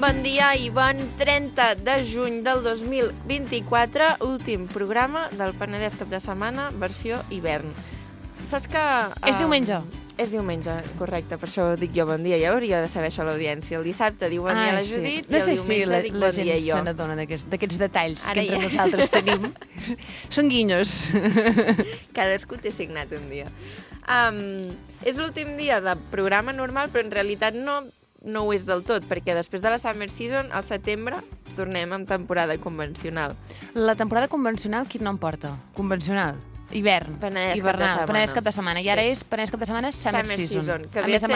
bon dia i bon 30 de juny del 2024, últim programa del Penedès Cap de Setmana, versió hivern. Saps que... És diumenge. És diumenge, correcte, per això dic jo bon dia. Ja hauria de saber això l'audiència. El dissabte diu bon dia a la Judit i el diumenge dic bon dia jo. La gent se n'adona d'aquests detalls que entre nosaltres tenim. Són guinyos. Cadascú té signat un dia. És l'últim dia de programa normal, però en realitat no ho és del tot, perquè després de la Summer Season, al setembre, tornem amb temporada convencional. La temporada convencional, quin nom porta? Convencional. Hivern. Penedès Cap de Setmana. I ara és Penedès Cap de Setmana Summer Season. Que ve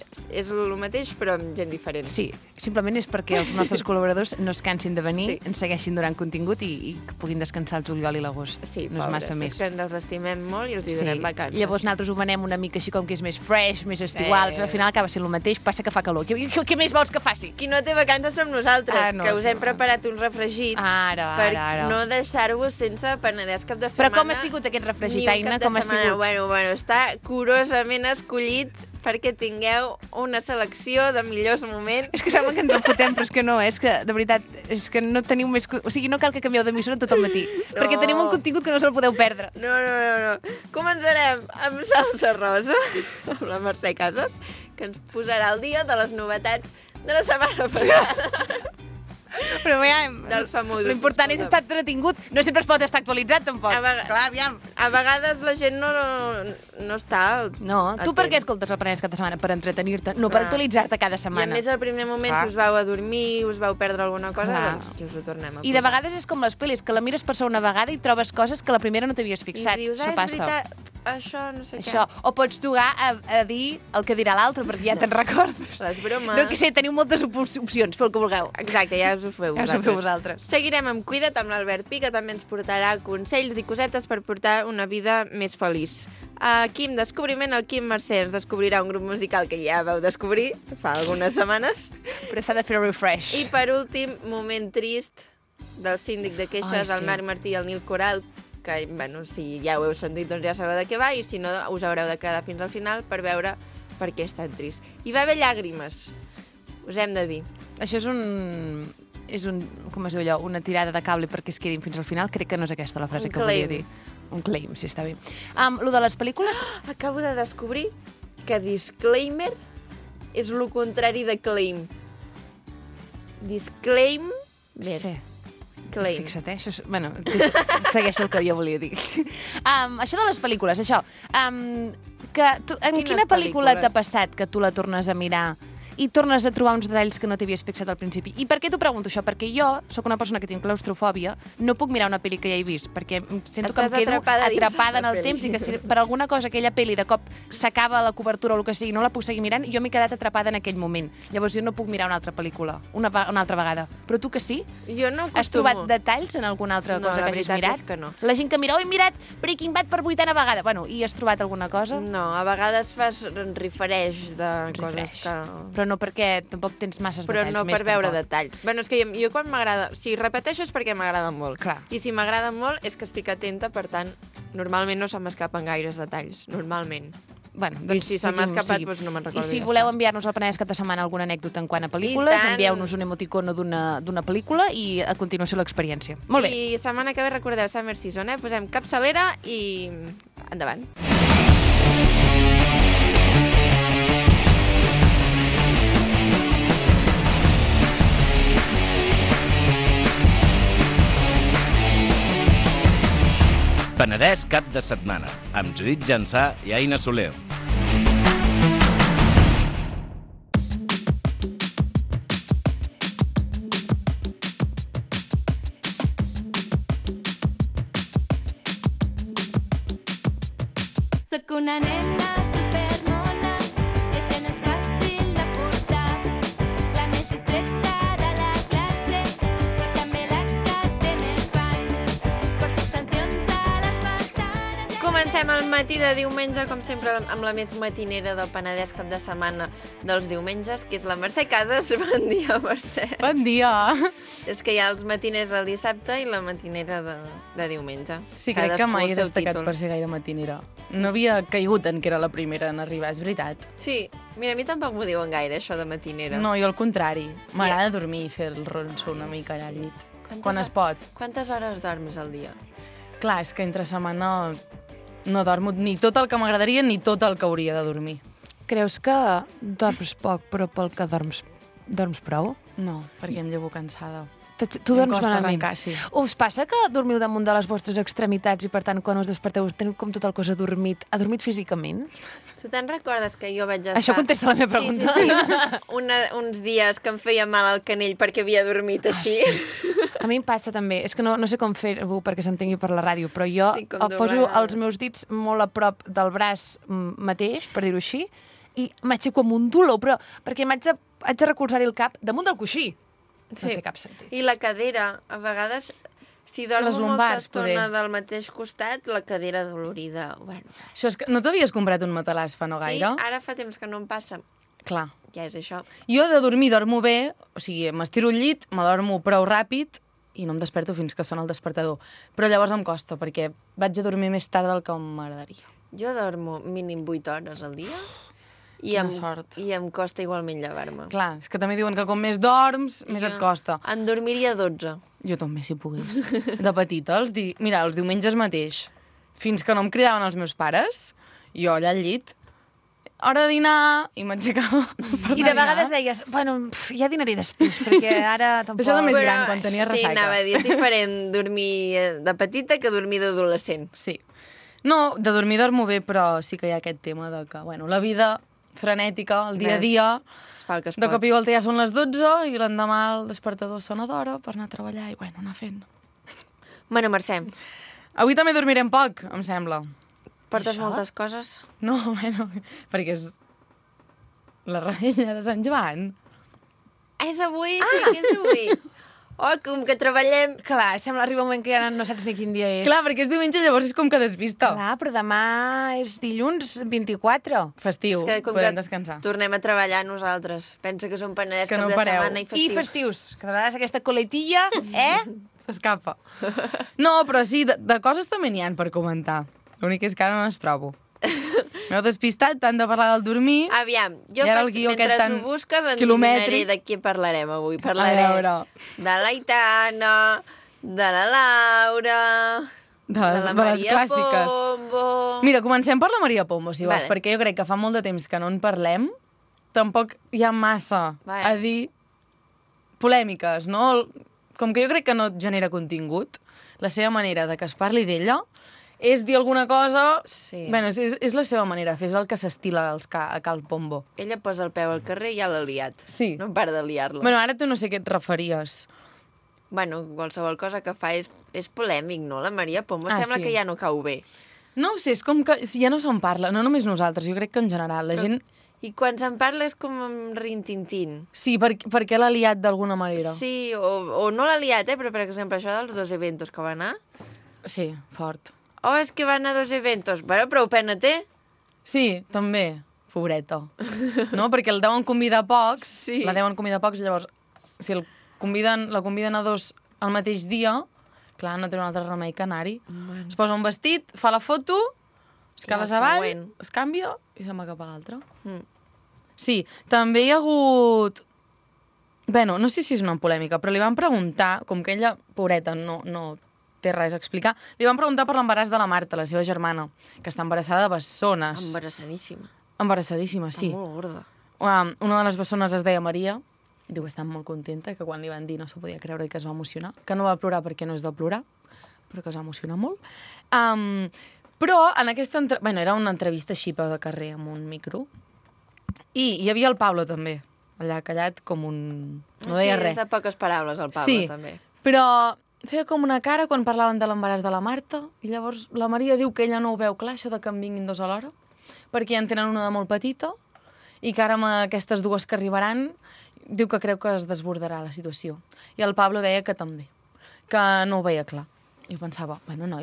és el mateix, però amb gent diferent. Sí, simplement és perquè els nostres col·laboradors no es cansin de venir, ens segueixin donant contingut i que puguin descansar el juliol i l'agost. Sí, no és massa més. És que ens els estimem molt i els hi donem vacances. Llavors nosaltres ho venem una mica així com que és més fresh, més estiual, però al final acaba sent el mateix, passa que fa calor. Què més vols que faci? Qui no té vacances som nosaltres, que us hem preparat un refregit per no deixar-vos sense Penedès Cap de Setmana. Però com ha sigut aquest refregit, Aina? Com ha sigut? Bueno, està curosament escollit perquè tingueu una selecció de millors moments. És que sembla que ens en fotem, però és que no, és que, de veritat, és que no teniu més... O sigui, no cal que canvieu d'emissora tot el matí, perquè tenim un contingut que no se'l podeu perdre. No. Començarem amb Salsa Rosa, amb la Mercè Casas, que ens posarà al dia de les novetats de la setmana passada. Però dels famosos. L'important és estar entretingut. No sempre es pot estar actualitzat, tampoc. Clar, aviam. A vegades la gent no està... No, tu per què escoltes el Penedès Cap de Setmana? Per entretenir-te, no per actualitzar-te cada setmana. I a més, al primer moment, si us vau a dormir, us vau perdre alguna cosa, doncs que us ho tornem a posar. I de vegades és com les pel·lis, que la mires per segona vegada i trobes coses que la primera no t'havies fixat. I dius, és veritat, això no sé què. O pots jugar a dir el que dirà l'altre, perquè ja te'n recordes. Les bromes. No, que sé, teniu moltes opcions, feu el que vulgueu. Exacte, ja us ho feu vosaltres. Seguirem amb Cuida't amb l'Albert Pi, que també ens portarà consells i cosetes per portar una vida més feliç. Aquí en Descobriment, el Quim Mercè ens descobrirà un grup musical que ja vau descobrir fa algunes setmanes. Però s'ha de fer refresh. I per últim, moment trist del síndic de queixes, el Marc Martí i el Nil Coral, que, bueno, si ja ho heu sentit, doncs ja sabeu de què va, i si no, us haureu de quedar fins al final per veure per què és tan trist. Hi va haver llàgrimes, us hem de dir. Això és com es diu allò, una tirada de cable perquè es quedin fins al final. Crec que no és aquesta la frase que volia dir. Un claim, sí, està bé. Lo de les pel·lícules... Acabo de descobrir que disclaimer és el contrari de claim. Disclaimer. Sí. Claim. Fixa't, això és... Bueno, segueix el que jo volia dir. Això de les pel·lícules, això. En quina pel·lícula t'ha passat que tu la tornes a mirar i tornes a trobar uns detalls que no t'havies fixat al principi? I per què t'ho pregunto això? Perquè jo sóc una persona que tinc claustrofòbia, no puc mirar una pel·li que ja he vist, perquè sento que em quedo atrapada en el temps i que si per alguna cosa aquella pel·li de cop s'acaba la cobertura o el que sigui, no la puc seguir mirant, jo m'he quedat atrapada en aquell moment. Llavors jo no puc mirar una altra pel·lícula, una altra vegada. Però tu que sí? Jo no acostumo. Has trobat detalls en alguna altra cosa que hagis mirat? No, la veritat és que no. La gent que mira, he mirat Breaking Bad per 8ª vegada. Bueno, i has trobat alguna cosa? No, a vegades fas refresh de coses que... Però no perquè tampoc tens masses detalls més. Però no per veure detalls. Bueno, és que jo quan m'agrada... Si repeteixo és perquè m'agrada molt. Clar. I si m'agrada molt és que estic atenta, per tant, normalment no se m'escapen gaires detalls. Normalment. Bueno, doncs si se m'ha escapat, doncs no me'n recordo. I si voleu enviar-nos al Penedès Cap de Setmana alguna anècdota en quant a pel·lícules, envieu-nos un emoticono d'una pel·lícula i a continuació l'experiència. Molt bé. I setmana que ve recordeu Summer Season, Posem capçalera i endavant. Penedès Cap de Setmana, amb Judit Jansà i Aina Soler. Soc una nena supermona, i això no és fàcil de portar. La més distreta de la classe, però també la que té més fans. Porto extensions a les pestanes... comencem el matí de diumenge, com sempre, amb la més matinera del Penedès cap de setmana dels diumenges, que és la Mercè Casas. Bon dia, Mercè. Bon dia. És que hi ha els matiners del dissabte i la matinera de diumenge. Sí, crec que mai he destacat per ser gaire matinera. No havia caigut en que era la primera en arribar, és veritat. Sí, mira, a mi tampoc m'ho diuen gaire, això de matinera. No, jo al contrari. M'agrada dormir i fer el ronso una mica allà al llit. Quan es pot. Quantes hores dormes al dia? Clar, és que entre setmana no dormo ni tot el que m'agradaria ni tot el que hauria de dormir. Creus que dorms poc, però pel que dorms prou? No, perquè em llevo cansada. Tu dorms costa malament. arrencar, sí. Us passa que dormiu damunt de les vostres extremitats i, per tant, quan us desperteu us teniu com tot el cos adormit físicament? Tu te'n recordes que jo vaig estar... Això contesta la meva pregunta. Sí. Uns dies que em feia mal al canell perquè havia dormit així. A mi em passa també. És que no sé com fer-ho perquè s'entengui per la ràdio, però jo Sí, poso els meus dits molt a prop del braç mateix, per dir-ho així, i m'aixeco amb un dolor, però perquè haig de recolzar-hi el cap damunt del coixí. No té cap sentit. I la cadera, a vegades, si dormo Les molta lumbars, estona poder. del mateix costat, la cadera dolorida. Bueno, Això és que no t'havies comprat un matalàs fa no sí, gaire? ara fa temps que no em passa. Clar. Ja és això. Jo de dormir dormo bé, o sigui, m'estiro al llit, m'adormo prou ràpid i no em desperto fins que sona el despertador. Però llavors em costa, perquè vaig a dormir més tard del que m'agradaria. Jo dormo mínim 8 hores al dia Quina sort. i em costa igualment llevar-me. Clar, és que també diuen que com més dorms, més et costa. En dormiria 12. Jo també, si pogués. De petita, mira, els diumenges mateix, fins que no em cridaven els meus pares, jo allà al llit, hora de dinar, i m'aixecava per I de vegades deies, bueno, ja dinaré després, perquè ara tampoc... Això de més gran, quan tenia Sí, ressaca. anava a dir, és diferent dormir de petita que dormir d'adolescent. Sí. No, de dormir dormo bé, però sí que hi ha aquest tema de que, bueno, la vida frenètica, el dia a dia, Es fa el que es de pot. cop i volta ja són les 12 i l'endemà el despertador sona d'hora per anar a treballar i, bueno, anar fent. Bueno, Mercè, Avui també dormirem poc, em sembla. portes Això? moltes coses? No, bueno, perquè és la reella de Sant Joan. És avui, sí que és avui. Oh, com que treballem... Clar, sembla arriba un moment que ja no saps ni quin dia és. Clar, perquè és diumenge, llavors és com que despista. Clar, però demà és dilluns 24. Festiu, És que com podem que descansar. tornem a treballar nosaltres. Pensa que som Penedès Que cap no de pareu. setmana i I festius. festius. Que de vegades aquesta coletilla, S'escapa. No, però sí, de coses també n'hi ha per comentar. L'únic és que ara no les trobo. M'heu despistat tant de parlar del dormir. Aviam, jo I ara el faig, guió mentre aquest tan ho busques, quilomètric. endevinaré de qui parlarem avui. A Parlarem veure. de l'Aitana, de la Laura, De de les, la de les Maria clàssiques. Pombo... Mira, comencem per la Maria Pombo, si vols, Vale. perquè jo crec que fa molt de temps que no en parlem. Tampoc hi ha massa Vale. a dir polèmiques, no? Com que jo crec que no et genera contingut, la seva manera de que es parli d'ella és dir alguna cosa... Sí. Bueno, és la seva manera, és el que s'estila a Cal Pombo. Ella posa el peu al carrer i ja l'ha liat. Sí. No para de liar-la. Bueno, ara tu no sé què et referies. Bueno, qualsevol cosa que fa és polèmic, no? La Maria Pombo sembla sí. que ja no cau bé. No ho sé, és com que ja no se'n parla, no només nosaltres, jo crec que en general la gent... I quan se'n parla és com amb rintintín. Sí, perquè l'ha liat d'alguna manera. Sí, o no l'ha liat, però per exemple això dels 2 eventos que va anar... Sí, fort. Oh, és que va anar a 2 eventos. Bueno, prou pena té. Sí, també, pobreta. No? Perquè el deuen convidar pocs, Sí. la deuen convidar pocs, llavors, si la conviden a 2 al mateix dia, clar, no té un altre remei que anar-hi. Es posa un vestit, fa la foto, es I cales el avall, següent. es canvia i se'n va cap a l'altre. Mm. Sí, també hi ha hagut... Bueno, no sé si és una polèmica, però li van preguntar, com que ella, pobreta, no té res a explicar, li van preguntar per l'embaràs de la Marta, la seva germana, que està embarassada de bessones. Embarassadíssima. Embarassadíssima, sí. Molt gorda. Una de les bessones es deia Maria, diu que està molt contenta, que quan li van dir no s'ho podia creure i que es va emocionar, que no va plorar perquè no és de plorar, però que es va emocionar molt. Però en aquesta... Bueno, era una entrevista així peu de carrer amb un micro, i hi havia el Pablo també, allà callat com un... No deia sí, res. és de poques paraules, el Pablo, Sí, també. però feia com una cara quan parlaven de l'embaràs de la Marta, i llavors la Maria diu que ella no ho veu clar, això de que en vinguin 2 alhora, perquè ja en tenen una de molt petita, i que ara amb aquestes 2 que arribaran, diu que creu que es desbordarà la situació. I el Pablo deia que també, que no ho veia clar. I jo pensava, bueno, nois,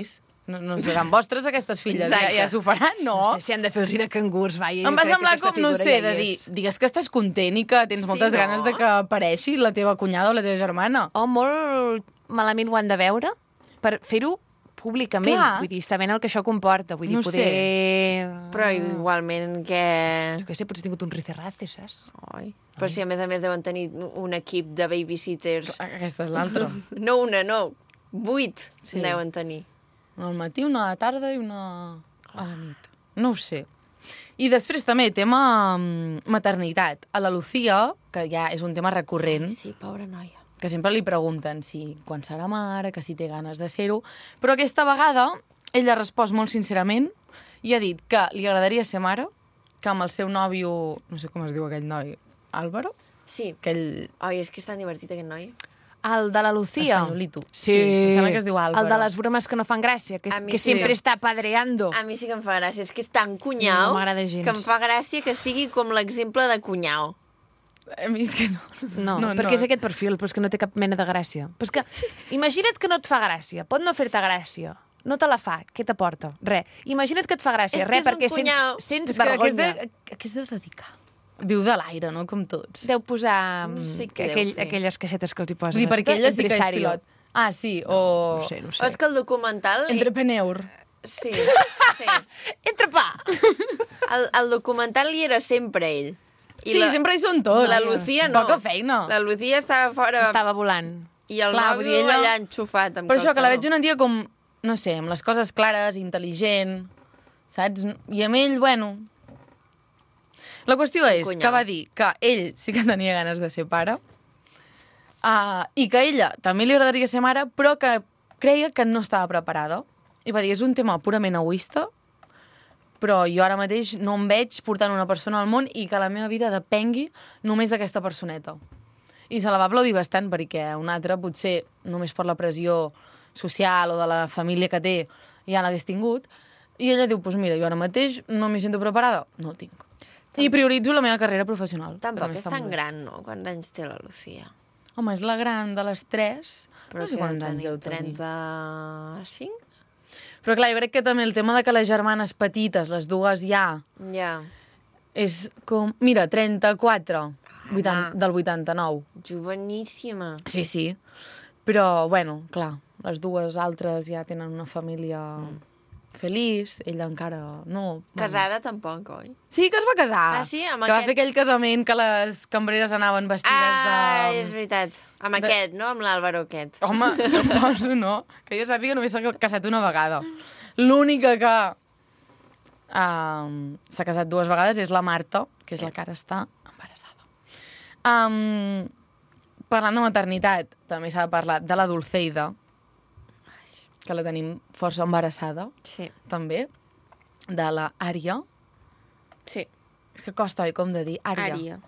No seran vostres aquestes filles, ja s'ho faran, no? No sé si han de fer els de cangurs, va. Em va semblar com, no sé, de dir, digues que estàs content i que tens moltes ganes de que apareixi la teva cunyada o la teva germana. O molt malament ho han de veure per fer-ho públicament. Clar. Vull dir, sabent el que això comporta. Vull dir, No poder... Però igualment que... Jo què sé, potser ha tingut un ricerrace, saps? Ai. Però si a més deuen tenir un equip de babysitters. Aquesta és l'altra. No una, no. 8 deuen tenir. Una al matí, una a la tarda i una a la nit. No ho sé. I després també, tema maternitat. A la Lucía, que ja és un tema recurrent, Sí, pobra noia. que sempre li pregunten si quan serà mare, que si té ganes de ser-ho, però aquesta vegada ella ha respost molt sincerament i ha dit que li agradaria ser mare, que amb el seu nòvio, no sé com es diu aquell noi, Álvaro? Sí. Aquell Ai, és que és tan divertit aquest noi. El de la Lucía. espanyolito. Sí. Em sembla que es diu Álvaro. El de les bromes que no fan gràcia, A mi que sí. sempre està padreando. A mi sí que em fa gràcia. És que és tan cunyau No m'agrada gens. que em fa gràcia que sigui com l'exemple de cunyau. A mi és que no. No, perquè és aquest perfil, però és que no té cap mena de gràcia. Però és que, imagina't que no et fa gràcia, pot no fer-te gràcia, no te la fa, què t'aporta? Res. Imagina't que et fa gràcia, És que res, és un perquè cunyau. sents És que a què vergonya. és de dedicar? Viu de l'aire, no? Com tots. Deu posar No sé què deu fer. aquelles caixetes que els hi posen. Vull dir, perquè ella sí que és Empresario. pilot. Ah, sí, o... No sé, no O sé. és que el documental... Entrepreneur. Sí, sí. Entra pa! El documental hi era sempre ell. Sí, sempre hi són tots. La Lucía no. Poca feina. La Lucía estava fora... Estava volant. I el Clar, vull nòvio dir, ella- allà enxufat amb Per això, que la calçador. veig una tia com, no sé, amb les coses clares, intel·ligent, saps? I amb ell, bueno... La qüestió és Cunyau. que va dir que ell sí que tenia ganes de ser pare i que ella també li agradaria ser mare, però que creia que no estava preparada. I va dir, és un tema purament egoista, però jo ara mateix no em veig portant una persona al món i que la meva vida depengui només d'aquesta personeta. I se la va aplaudir bastant perquè un altre, potser només per la pressió social o de la família que té, ja l'hagués tingut. I ella diu, doncs mira, jo ara mateix no m'hi sento preparada, no el tinc. I prioritzo la meva carrera professional. que Tampoc també és està tan molt bé. gran, no? Quants anys té la Lucía? Home, és la gran de les tres. Però no sé que quants anys teniu deu tenir. 35? Però clar, jo crec que també el tema de que les germanes petites, les dues ja, Ja. és com... Mira, 34 del 89. Joveníssima. Sí, sí. Però, bueno, clar, les dues altres ja tenen una família feliç, ella encara no. Casada tampoc, oi? Sí, que es va casar. Ah, sí? Amb que va aquest? fer aquell casament que les cambreres anaven vestides de... És veritat. Amb aquest, no? Amb l'Àlvaro aquest. Home, suposo, no? Que jo sàpiga només s'ha casat una vegada. L'única que s'ha casat 2 vegades és la Marta, que és la que ara està embarassada. Parlant de maternitat, també s'ha de parlar de la Dulceida, que la tenim força embarassada, Sí. també, de la Ària. Sí. És que costa, oi, com de dir? Ària.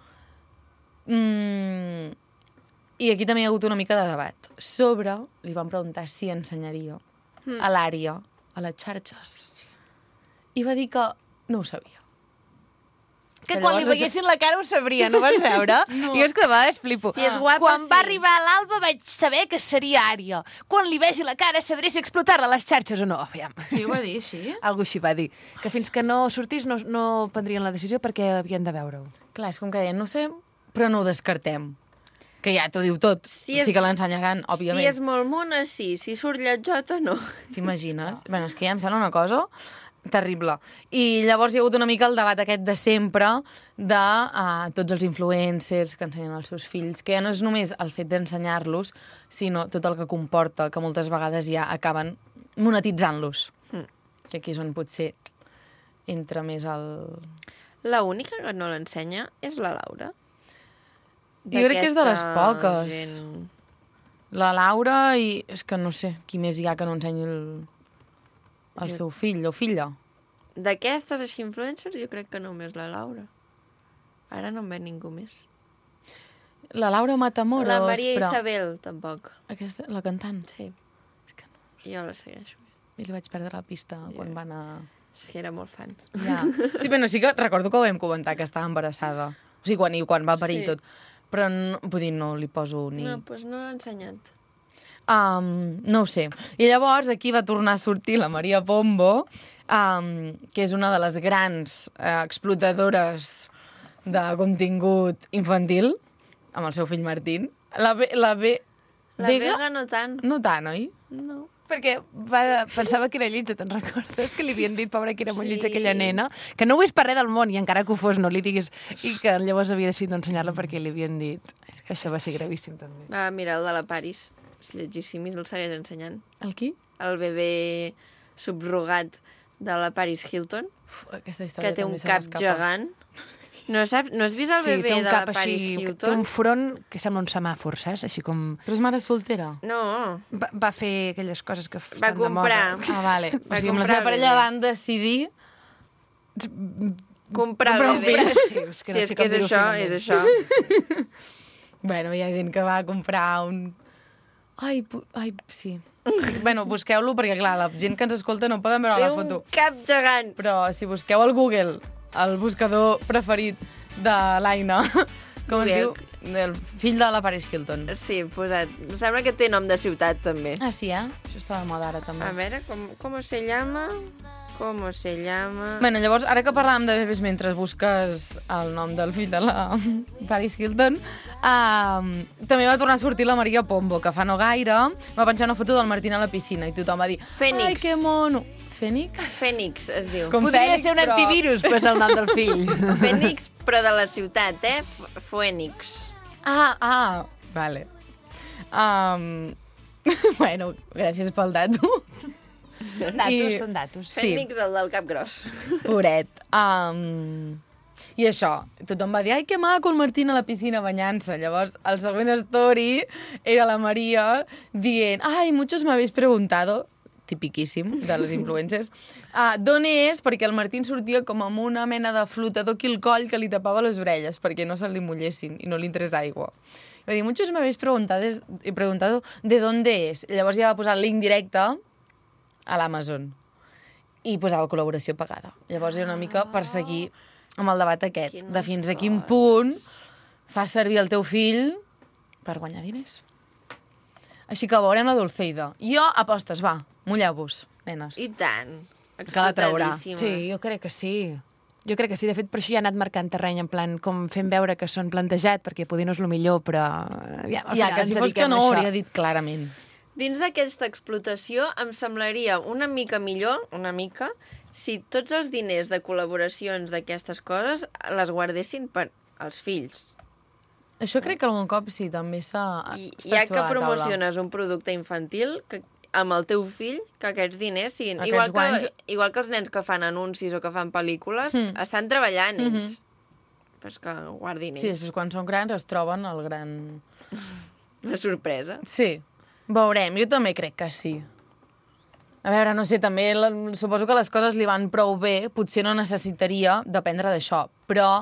I aquí també hi ha hagut una mica de debat sobre, li van preguntar si ensenyaria a l'àrea, a les xarxes. I va dir que no ho sabia. Que Que quan li llavors veiessin la cara ho sabria, no vas veure? No. Jo és que de vegades flipo. Si és guapa, Quan va sí. arribar a l'Alba vaig saber que seria Ària. Quan li vegi la cara sabré si explotar-la a les xarxes o no. Aviam. Sí, ho va dir, sí? Algú així va dir. Que fins que no sortís no prendrien la decisió perquè havien de veure-ho. Clar, és com que deien, no sé, però no ho descartem. Que ja t'ho diu tot. Si Sí és- que l'ensenyaran, òbviament. Si és molt mona, sí. Si surt lletjota, no. T'imagines? Bueno, és que ja em sembla una cosa terrible. I llavors hi ha hagut una mica el debat aquest de sempre de tots els influencers que ensenyen als seus fills, que ja no és només el fet d'ensenyar-los, sinó tot el que comporta, que moltes vegades ja acaben monetitzant-los. Que aquí és on potser entra més el... La única que no l'ensenya és la Laura. Jo crec que és de les D'aquesta poques. gent. La Laura i... És que no sé qui més hi ha que no ensenyi el seu fill o filla. D'aquestes així influencers jo crec que només la Laura. Ara no en ve ningú més. La Laura Matamoros, La Maria però... Isabel, tampoc. Aquesta, la cantant. Sí, És que no. jo la segueixo. I li vaig perdre la pista quan va anar... És que era molt fan. Ja. Sí, però sí que recordo que ho vam comentar, que estava embarassada. O sigui, quan va parir Sí. tot. Però, no, vull dir, no li poso ni... No, doncs no l'ha ensenyat. No ho sé. I llavors aquí va tornar a sortir la Maria Pombo, que és una de les grans explotadores de contingut infantil, amb el seu fill Martín. La Vega no tant. No tant, oi? No. Perquè pensava que era lletja, te'n recordes? Que li havien dit, pobra, que era molt lletja Sí. aquella nena, que no ho és per res del món, i encara que ho fos no li diguis, i que llavors havia decidit d'ensenyar-la perquè li havien dit. És que això va ser gravíssim, també. Va, mira, el de la Paris. És lletgíssim i el segueix ensenyant. El qui? El bebè subrogat de la Paris Hilton, Uf, aquesta història que té un també se cap m'escapa. gegant. No has vist el Sí, bebè té un de cap la Paris així, té Hilton? un front que sembla un semàfor, saps? Així com... Però és mare soltera? No. Va fer aquelles coses que Va estan de moda. comprar. Ah, vale. O Va sigui, amb la comprar seva el parella bebè. van decidir... Comprar el Comprar un bebè. fill. Sí, és que Si no és sé que com és dir-ho això, finament. és això. Bueno, hi ha gent que va comprar un... Ai, sí. Bueno, busqueu-lo, perquè, clar, la gent que ens escolta no poden veure Té la un foto. cap gegant. Però si busqueu al Google el buscador preferit de l'Aina, com es diu? El fill de la Paris Hilton. Sí, posat. Em sembla que té nom de ciutat, també. Ah, sí, Això està de moda ara, també. A veure, com se llama? Com se llama? Bueno, llavors, ara que parlàvem de bebès mentre busques el nom del fill de la Paris Hilton, també va tornar a sortir la Maria Pombo, que fa no gaire va penjar una foto del Martín a la piscina i tothom va dir Fènix. Ai, que mono! Fènix? Fènix es diu. Com Podria Fènix, ser un però- antivirus, però és el nom del fill. Fènix, però de la ciutat, Fènix. Vale. Bueno, gràcies pel dato. Datos són datos. Sí. Fènix, el del cap gros. Pobret. I això, tothom va dir, ai, que maco el Martín a la piscina banyant-se. Llavors, el següent story era la Maria dient, ai, muchos me habéis preguntado, tipiquíssim de les influencers, d'on és? Perquè el Martín sortia com amb una mena de flotador aquí al coll que li tapava les orelles perquè no se li mullessin i no li entrés aigua. Va dir, muchos me habéis preguntado de dónde es. Llavors ja va posar el link directe a l'Amazon i posava col·laboració pagada. Llavors era una mica per seguir amb el debat aquest, Quines de fins a quin punt fas servir el teu fill per guanyar diners. Així que veurem la Dulceida. Jo, apostes, va, mulleu-vos, nenes. I tant. Que la traurà. Explotadíssima. Sí, jo crec que sí. Jo crec que sí. De fet, per això ja ha anat marcant terreny, en plan, com fent veure que són plantejat, perquè poder no és el millor, però... Ja, Ja, que si fos que no ho hauria dit clarament. Dins d'aquesta explotació em semblaria una mica millor, una mica, si tots els diners de col·laboracions d'aquestes coses les guardessin per als fills. Això crec que algun cop sí, també s'ha I estat ja sobre que la taula. promociones un producte infantil, que amb el teu fill, que aquests diners siguin... Aquests guanys- Igual que els nens que fan anuncis o que fan pel·lícules, estan treballant ells. Però és que guardin Sí, ells. després quan són grans es troben el gran... La sorpresa. Sí, veurem, jo també crec que sí. A veure, no sé, també suposo que les coses li van prou bé, potser no necessitaria dependre d'això, però...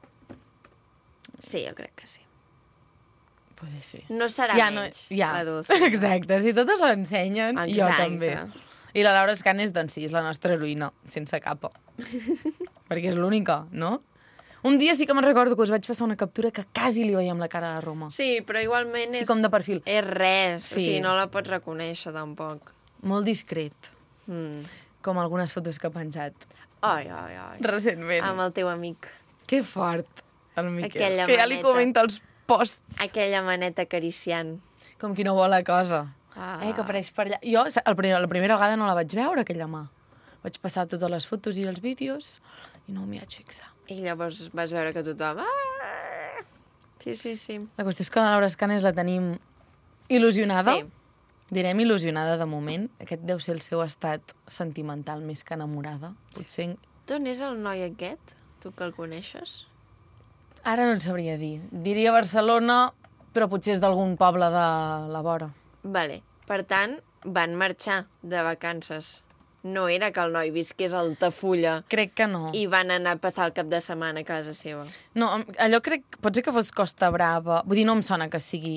Sí, jo crec que sí. Puede ser. No serà menys, la Dulce. Exacte, si totes l'ensenyen, jo Exacte. també. I la Laura Escanes, doncs sí, és la nostra heroïna, sense capa. Perquè és l'única, no? Un dia sí que me'n recordo que us vaig passar una captura que quasi li veiem la cara a la Roma. Sí, però igualment Sí, és... com de perfil. És res, Sí. o sigui, no la pots reconèixer tampoc. Molt discret, Mm. com algunes fotos que ha penjat Ai, ai, ai. recentment. Amb el teu amic. Que fort, el Miquel. Aquella que ja li maneta. comenta els posts. Aquella maneta acariciant. Com qui no vol la cosa. Ah. Que apareix per allà. Jo la primera vegada no la vaig veure, aquella mà. Vaig passar totes les fotos i els vídeos i no m'hi vaig fixar. I llavors vas veure que tothom... Ah! Sí, sí, sí. La qüestió és que la Laura Escanes la tenim il·lusionada. Sí. Direm il·lusionada de moment. Aquest deu ser el seu estat sentimental més que enamorada. Potser... D'on és el noi aquest? Tu que el coneixes? Ara no et sabria dir. Diria Barcelona, però potser és d'algun poble de la vora. Vale. Per tant, van marxar de vacances. No era que el noi visqués a Altafulla Crec que no. i van anar a passar el cap de setmana a casa seva. No, allò crec... Pot ser que fos Costa Brava. Vull dir, no em sona que sigui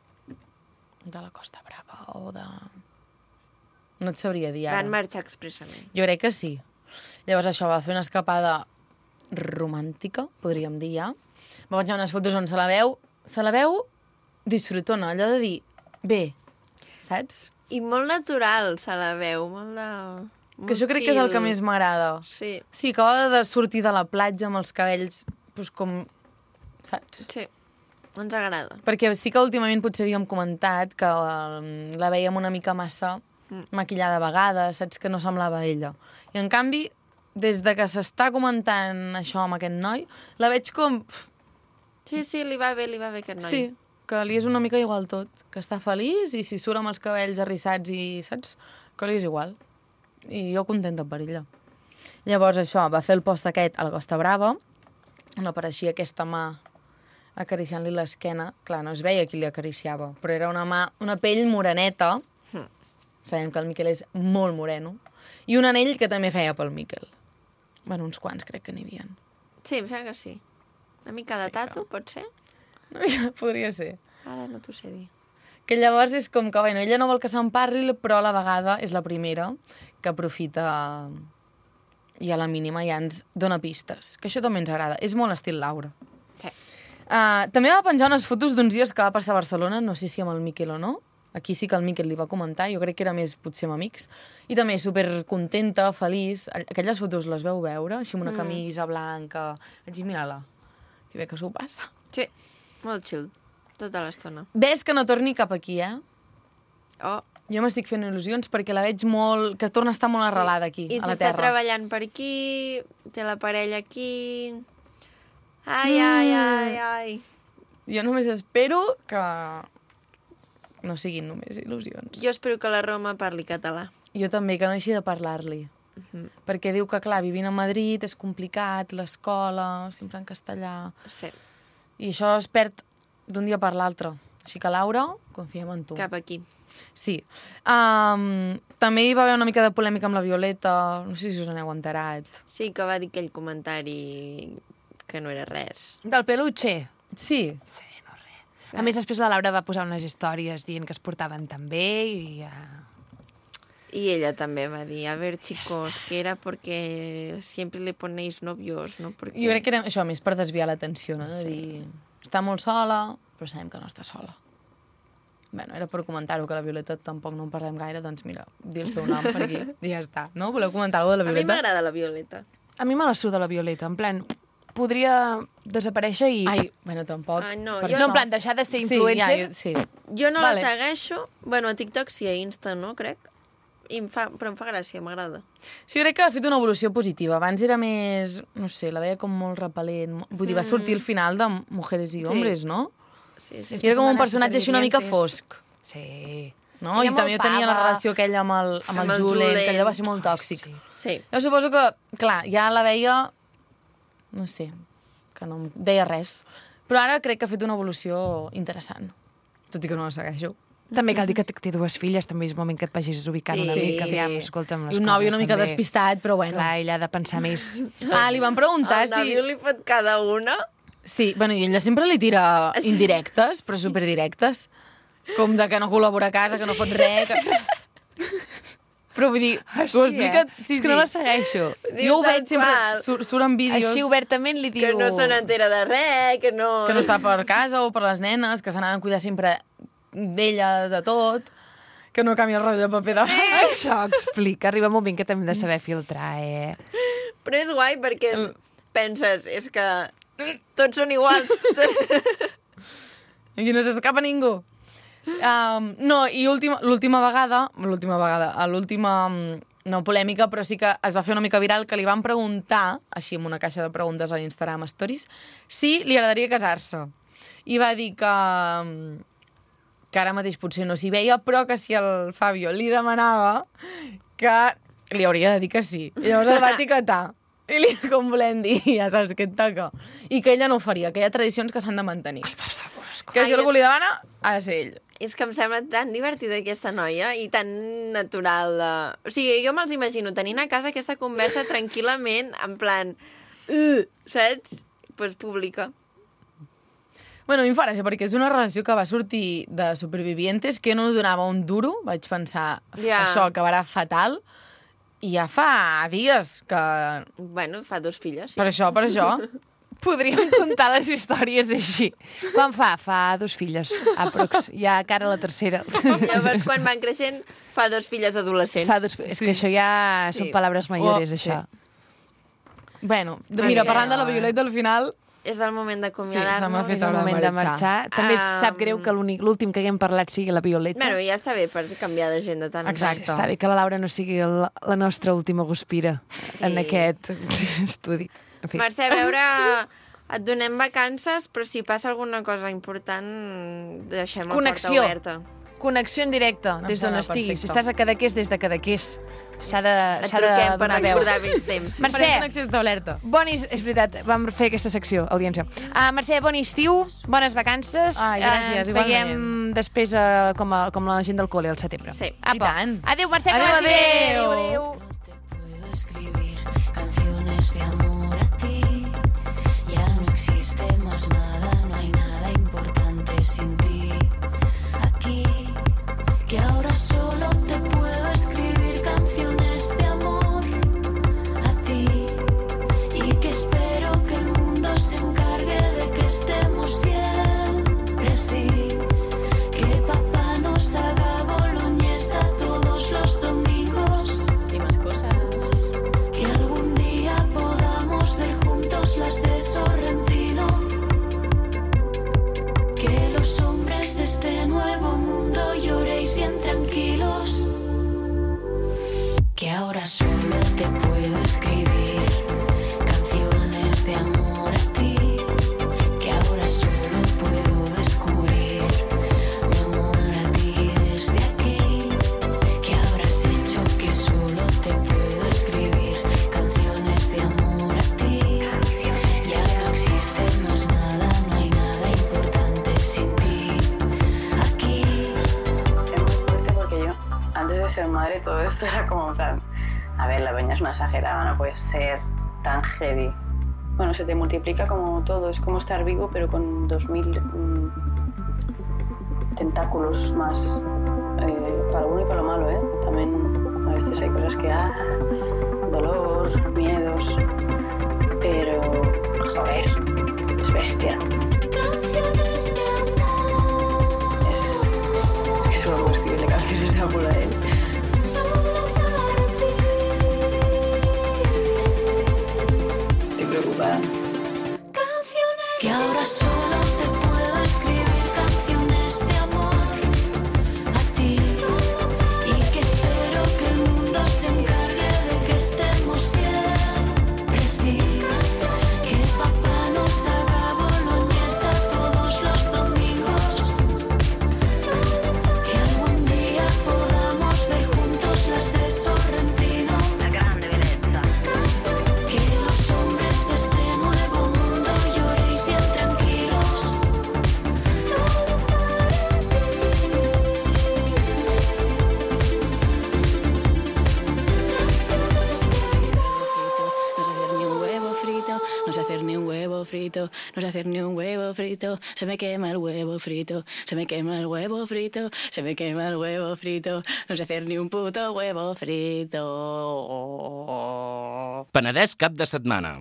de la Costa Brava o de... No et sabria dir ara. Van marxar expressament. Jo crec que sí. Llavors això, va fer una escapada romàntica, podríem dir ja. Va penjar unes fotos on se la veu disfrutona, allò de dir, bé, saps? I molt natural se la veu, molt de... Que això crec que és el que més m'agrada. Sí. Sí, acaba de sortir de la platja amb els cabells, doncs com... Saps? Sí, ens agrada. Perquè sí que últimament potser havíem comentat que la veiem una mica massa maquillada a vegades, saps que no semblava ella. I en canvi, des de que s'està comentant això amb aquest noi, la veig com... Sí, li va bé aquest noi. Sí, que li és una mica igual tot, que està feliç i si surt amb els cabells arrissats i, saps, que li és igual. I jo contenta per ella. Llavors això, va fer el post aquest a la Costa Brava, on apareixia aquesta mà acariciant-li l'esquena. Clar, no es veia qui li acariciava, però era una mà, una pell moreneta. Sabem que el Miquel és molt moreno. I un anell que també feia pel Miquel. Bueno, uns quants crec que n'hi havia. Sí, em sembla que sí. Una mica de tatu, pot ser? Podria ser. Ara no t'ho sé dir. Que llavors és com que, bueno, ella no vol que se'n parli, però a la vegada és la primera que aprofita i a la mínima ja ens dona pistes. Que això també ens agrada. És molt estil Laura. Sí. També va penjar unes fotos d'uns dies que va passar a Barcelona, no sé si amb el Miquel o no. Aquí sí que el Miquel li va comentar, jo crec que era més potser amb amics. I també supercontenta, feliç. Aquelles fotos les veu veure, així amb una camisa blanca. Vaig dir, mira-la, que bé que s'ho passa. Sí, molt chill. Tota l'estona. Ves que no torni cap aquí, eh? Oh. Jo m'estic fent il·lusions perquè la veig molt... que torna a estar molt arrelada aquí, I a la s'està terra. treballant per aquí, té la parella aquí... Ai. Jo només espero que no siguin només il·lusions. Jo espero que la Roma parli català. Jo també, que no deixi de parlar-li. Perquè diu que, clar, vivint a Madrid és complicat, l'escola, sempre en castellà... Sí, I això es perd d'un dia per l'altre. Així que, Laura, confiem en tu. cap aquí. Sí. També hi va haver una mica de polèmica amb la Violeta, no sé si us n'heu enterat. Sí, que va dir aquell comentari que no era res. Del peluche. Sí. Sí, no res. A més, després la Laura va posar unes històries dient que es portaven tan bé i... Y ella también va a decir, a ver, chicos, que era porque siempre le ponéis novios, ¿no? Porque... Jo crec que era això, més per desviar l'atenció, no? De dir, està molt sola, però sabem que no està sola. Bueno, era per comentar-ho, que la Violeta tampoc no en parlem gaire, doncs mira, dir el seu nom per aquí i ja està, no? Voleu comentar alguna cosa de la A mi Violeta? m'agrada la Violeta. A mi me la suda la Violeta, en plan, podria desaparèixer i... Ai, bueno, tampoc. Ai, no, per jo- No, això. en plan, deixar de ser Sí, influencer. ja, sí. Jo no Vale. la segueixo, bueno, a TikTok sí, a Insta no, crec, però em fa gràcia, m'agrada. Sí, crec que ha fet una evolució positiva. Abans era més, no sé, la veia com molt repel·lent. Vull dir, va sortir al final de Mujeres i Hombres, no? Sí. I era com un personatge així una mica fosc. Sí. No? Era I també molt tenia la pava. relació aquella amb el Julen, que allò va ser molt tòxic. Sí. Sí. Jo suposo que, clar, ja la veia, no sé, que no em deia res. Però ara crec que ha fet una evolució interessant. Tot i que no la segueixo. També cal dir que té dues filles, també és moment que et vagis ubicant una Sí, mica, sí. aviam, escolta'm les I un coses. nòvio una mica també. despistat, però bueno. Clar, ella ha de pensar més. Li van preguntar Al si... nòvio li fot cada una. Sí, bueno, i ella sempre li tira indirectes, però superdirectes. Com de que no col·labora a casa, que no fot res... Que... Però vull dir, t'ho he explicat... Sí, És que no la segueixo. Jo ho Tal veig sempre... qual. Surt en vídeos... Així obertament li diu... Que no se n'entera de res, que no... Que no està per casa o per les nenes, que se n'ha de cuidar sempre d'ella, de tot, que no canvia el rotllo de paper de Això explica. Arriba un moment que també hem de saber filtrar, Però és guai perquè penses, és que tots són iguals. Aquí no s'escapa ningú. No, i l'última vegada, a l'última, no polèmica, però sí que es va fer una mica viral, que li van preguntar, així amb una caixa de preguntes a l'Instagram Stories, si li agradaria casar-se. I va dir que ara mateix potser no s'hi veia, però que si el Fabio li demanava, que li hauria de dir que sí. I llavors el va etiquetar. I li, com volem dir, ja saps què et toca. I que ella no ho faria, que hi ha tradicions que s'han de mantenir. Ai, per favor, que si algú li demana, ha de ser ell. És que em sembla tan divertida aquesta noia i tan natural. O sigui, jo me'ls imagino tenint a casa aquesta conversa tranquil·lament, en plan... saps? Pues pública. Bueno, a mi em fa gràcia, perquè és una relació que va sortir de Supervivientes, que no donava un duro, vaig pensar, Ja. això acabarà fatal, i ja fa dies que... Bueno, fa 2 filles. Sí. Per això, podríem contar les històries així. Quan fa? Fa 2 filles, aprox. Ja cara a la tercera. Llavors, quan van creixent, fa 2 filles adolescents. És que això ja són paraules mayores, això. Bueno, mira, parlant de la Violeta, al final... És el moment Sí, d'acomiadar-nos. se m'ha fet És el moment de marxar. També sap greu que l'últim que haguem parlat sigui la Violeta. Bueno, ja està bé per canviar d'agenda tant. Exacte. Està bé que la Laura no sigui la nostra última guspira en aquest estudi. En fi. Mercè, a veure, et donem vacances, però si passa alguna cosa important, deixem la Connexió. porta oberta. Connexió en directe, des d'on sembla estiguis. Si perfecte. estàs a Cadaqués, des de Cadaqués. S'ha de Et truquem per donar veu. recordar vells temps. Farem Mercè, connexió establerta. és veritat, vam fer aquesta secció, audiència. Mercè, bon estiu, bones vacances. Ai, gràcies, Ens igualment. veiem després com la gent del col·le al setembre. Sí. Apa. I tant. Adéu, Mercè, que Adéu, vagi bé. adéu. Adéu. Puedo escribir canciones de amor a ti. Ya no existe más nada, no hay nada importante sin ti. Aquí, que ahora solo te puedo escribir canciones de amor a ti. Y que espero que el mundo se encargue de que estemos siempre así. Que papá nos haga boloñesa todos los domingos. Y más cosas. Que algún día podamos ver juntos las de Sorrentino. Que los hombres de este nuevo mundo lloréis bien tranquilos. Que ahora solo te puedo escribir canciones de amor a ti. Que ahora solo puedo descubrir mi amor a ti desde aquí. Que ahora has hecho que solo te puedo escribir canciones de amor a ti. Ya no existe más nada, no hay nada importante sin ti. Aquí. Es muy fuerte porque yo, antes de ser madre, todo esto era como en plan, a ver, la peña es una exagerada, no puede ser tan heavy. Bueno, se te multiplica como todo, es como estar vivo, pero con 2000 tentáculos más, para lo bueno y para lo malo, ¿eh? También a veces hay cosas que, dolor, miedos, pero, joder, es bestia. Canciones de amor. Es que solo puedo escribirle canciones de amor a él. Solo para ti. Estoy preocupada. Canciones que ahora solo te puedo escribir canciones de amor a ti. Y que espero que el mundo se encargue de que estemos siempre así. Que papá nos haga boloñesa todos los domingos. Que algún día podamos ver juntos las de Sorrentino. La grande bellezza. Que los hombres de este nuevo mundo lloréis bien tranquilos. Solo para No sé hacer ni un huevo frito, no sé hacer ni un huevo frito, no sé hacer ni un huevo frito, se me quema el huevo frito, se me quema el huevo frito, se me quema el huevo frito, no sé hacer ni un puto huevo frito. Penedès cap de setmana.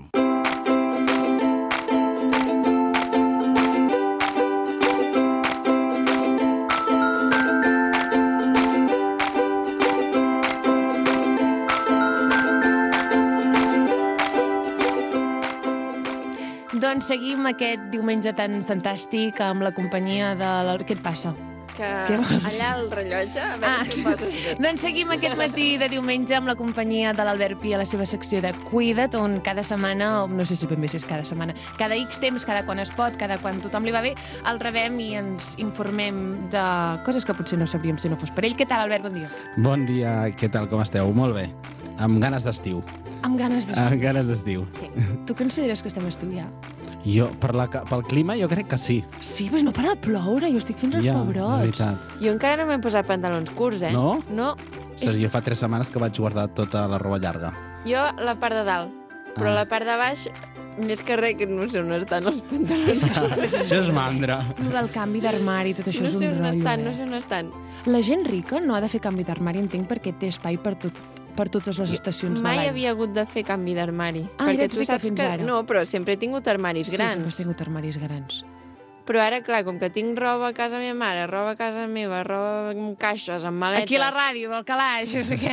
Doncs seguim aquest diumenge tan fantàstic amb la companyia de... Què et passa? Que Què vols? allà el rellotge, a veure si ho poses bé. Doncs seguim aquest matí de diumenge amb la companyia de l'Albert Pi a la seva secció de Cuida't, on cada setmana, no sé si ben bé si és cada setmana, cada X temps, cada quan es pot, cada quan tothom li va bé, el rebem i ens informem de coses que potser no sabríem si no fos per ell. Què tal, Albert? Bon dia. Bon dia, què tal, com esteu? Molt bé. Amb ganes d'estiu. Amb ganes de... Amb ganes d'estiu. Tu consideres que estem a estiu ja? Jo, pel clima, jo crec que sí. Sí, però no para de ploure, jo estic fins als Ja, pebrots. de veritat. Jo encara no m'he posat pantalons curts, eh? No? No. Jo fa 3 setmanes que vaig guardar tota la roba llarga. Jo la part de dalt, però la part de baix, més que res, que no sé on estan els pantalons curts. Això és mandra. Lo del canvi d'armari, tot això No és un sé on rotllo. estan, no sé on estan. La gent rica no ha de fer canvi d'armari, entenc, perquè té espai per tot per totes les estacions de l'any. Mai havia hagut de fer canvi d'armari. Ah, perquè ets tu rica saps fins que... ara. No, però sempre he tingut armaris Sí, sempre grans. has tingut armaris grans. Però ara, clar, com que tinc roba a casa meva mare, roba a casa meva, roba amb caixes, amb maletes... Aquí a la ràdio, al calaix, no sé què.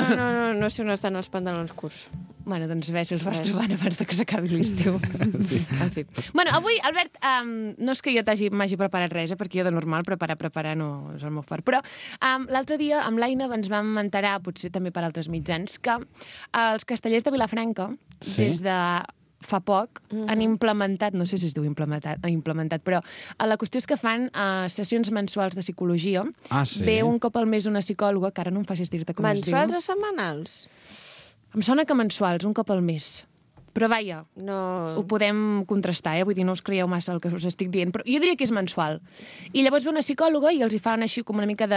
No sé on estan els pantalons curts. Bueno, doncs bé, si els vas trobant abans de que s'acabi l'estiu. Sí. En fi. Bueno, avui, Albert, no és que jo m'hagi preparat res, perquè jo de normal preparar no és el meu fort, però l'altre dia amb l'Aina ens vam enterar, potser també per altres mitjans, que els castellers de Vilafranca, des de fa poc, han implementat, no sé si es diu implementat, però la qüestió és que fan sessions mensuals de psicologia. Ve un cop al mes una psicòloga, que ara no em facis dir-te com es diu. Mensuals o setmanals? Em sona que mensuals, un cop al mes. Però vaja, ho podem contrastar, vull dir, no us creieu massa el que us estic dient, però jo diria que és mensual. I llavors ve una psicòloga i els hi fan així com una mica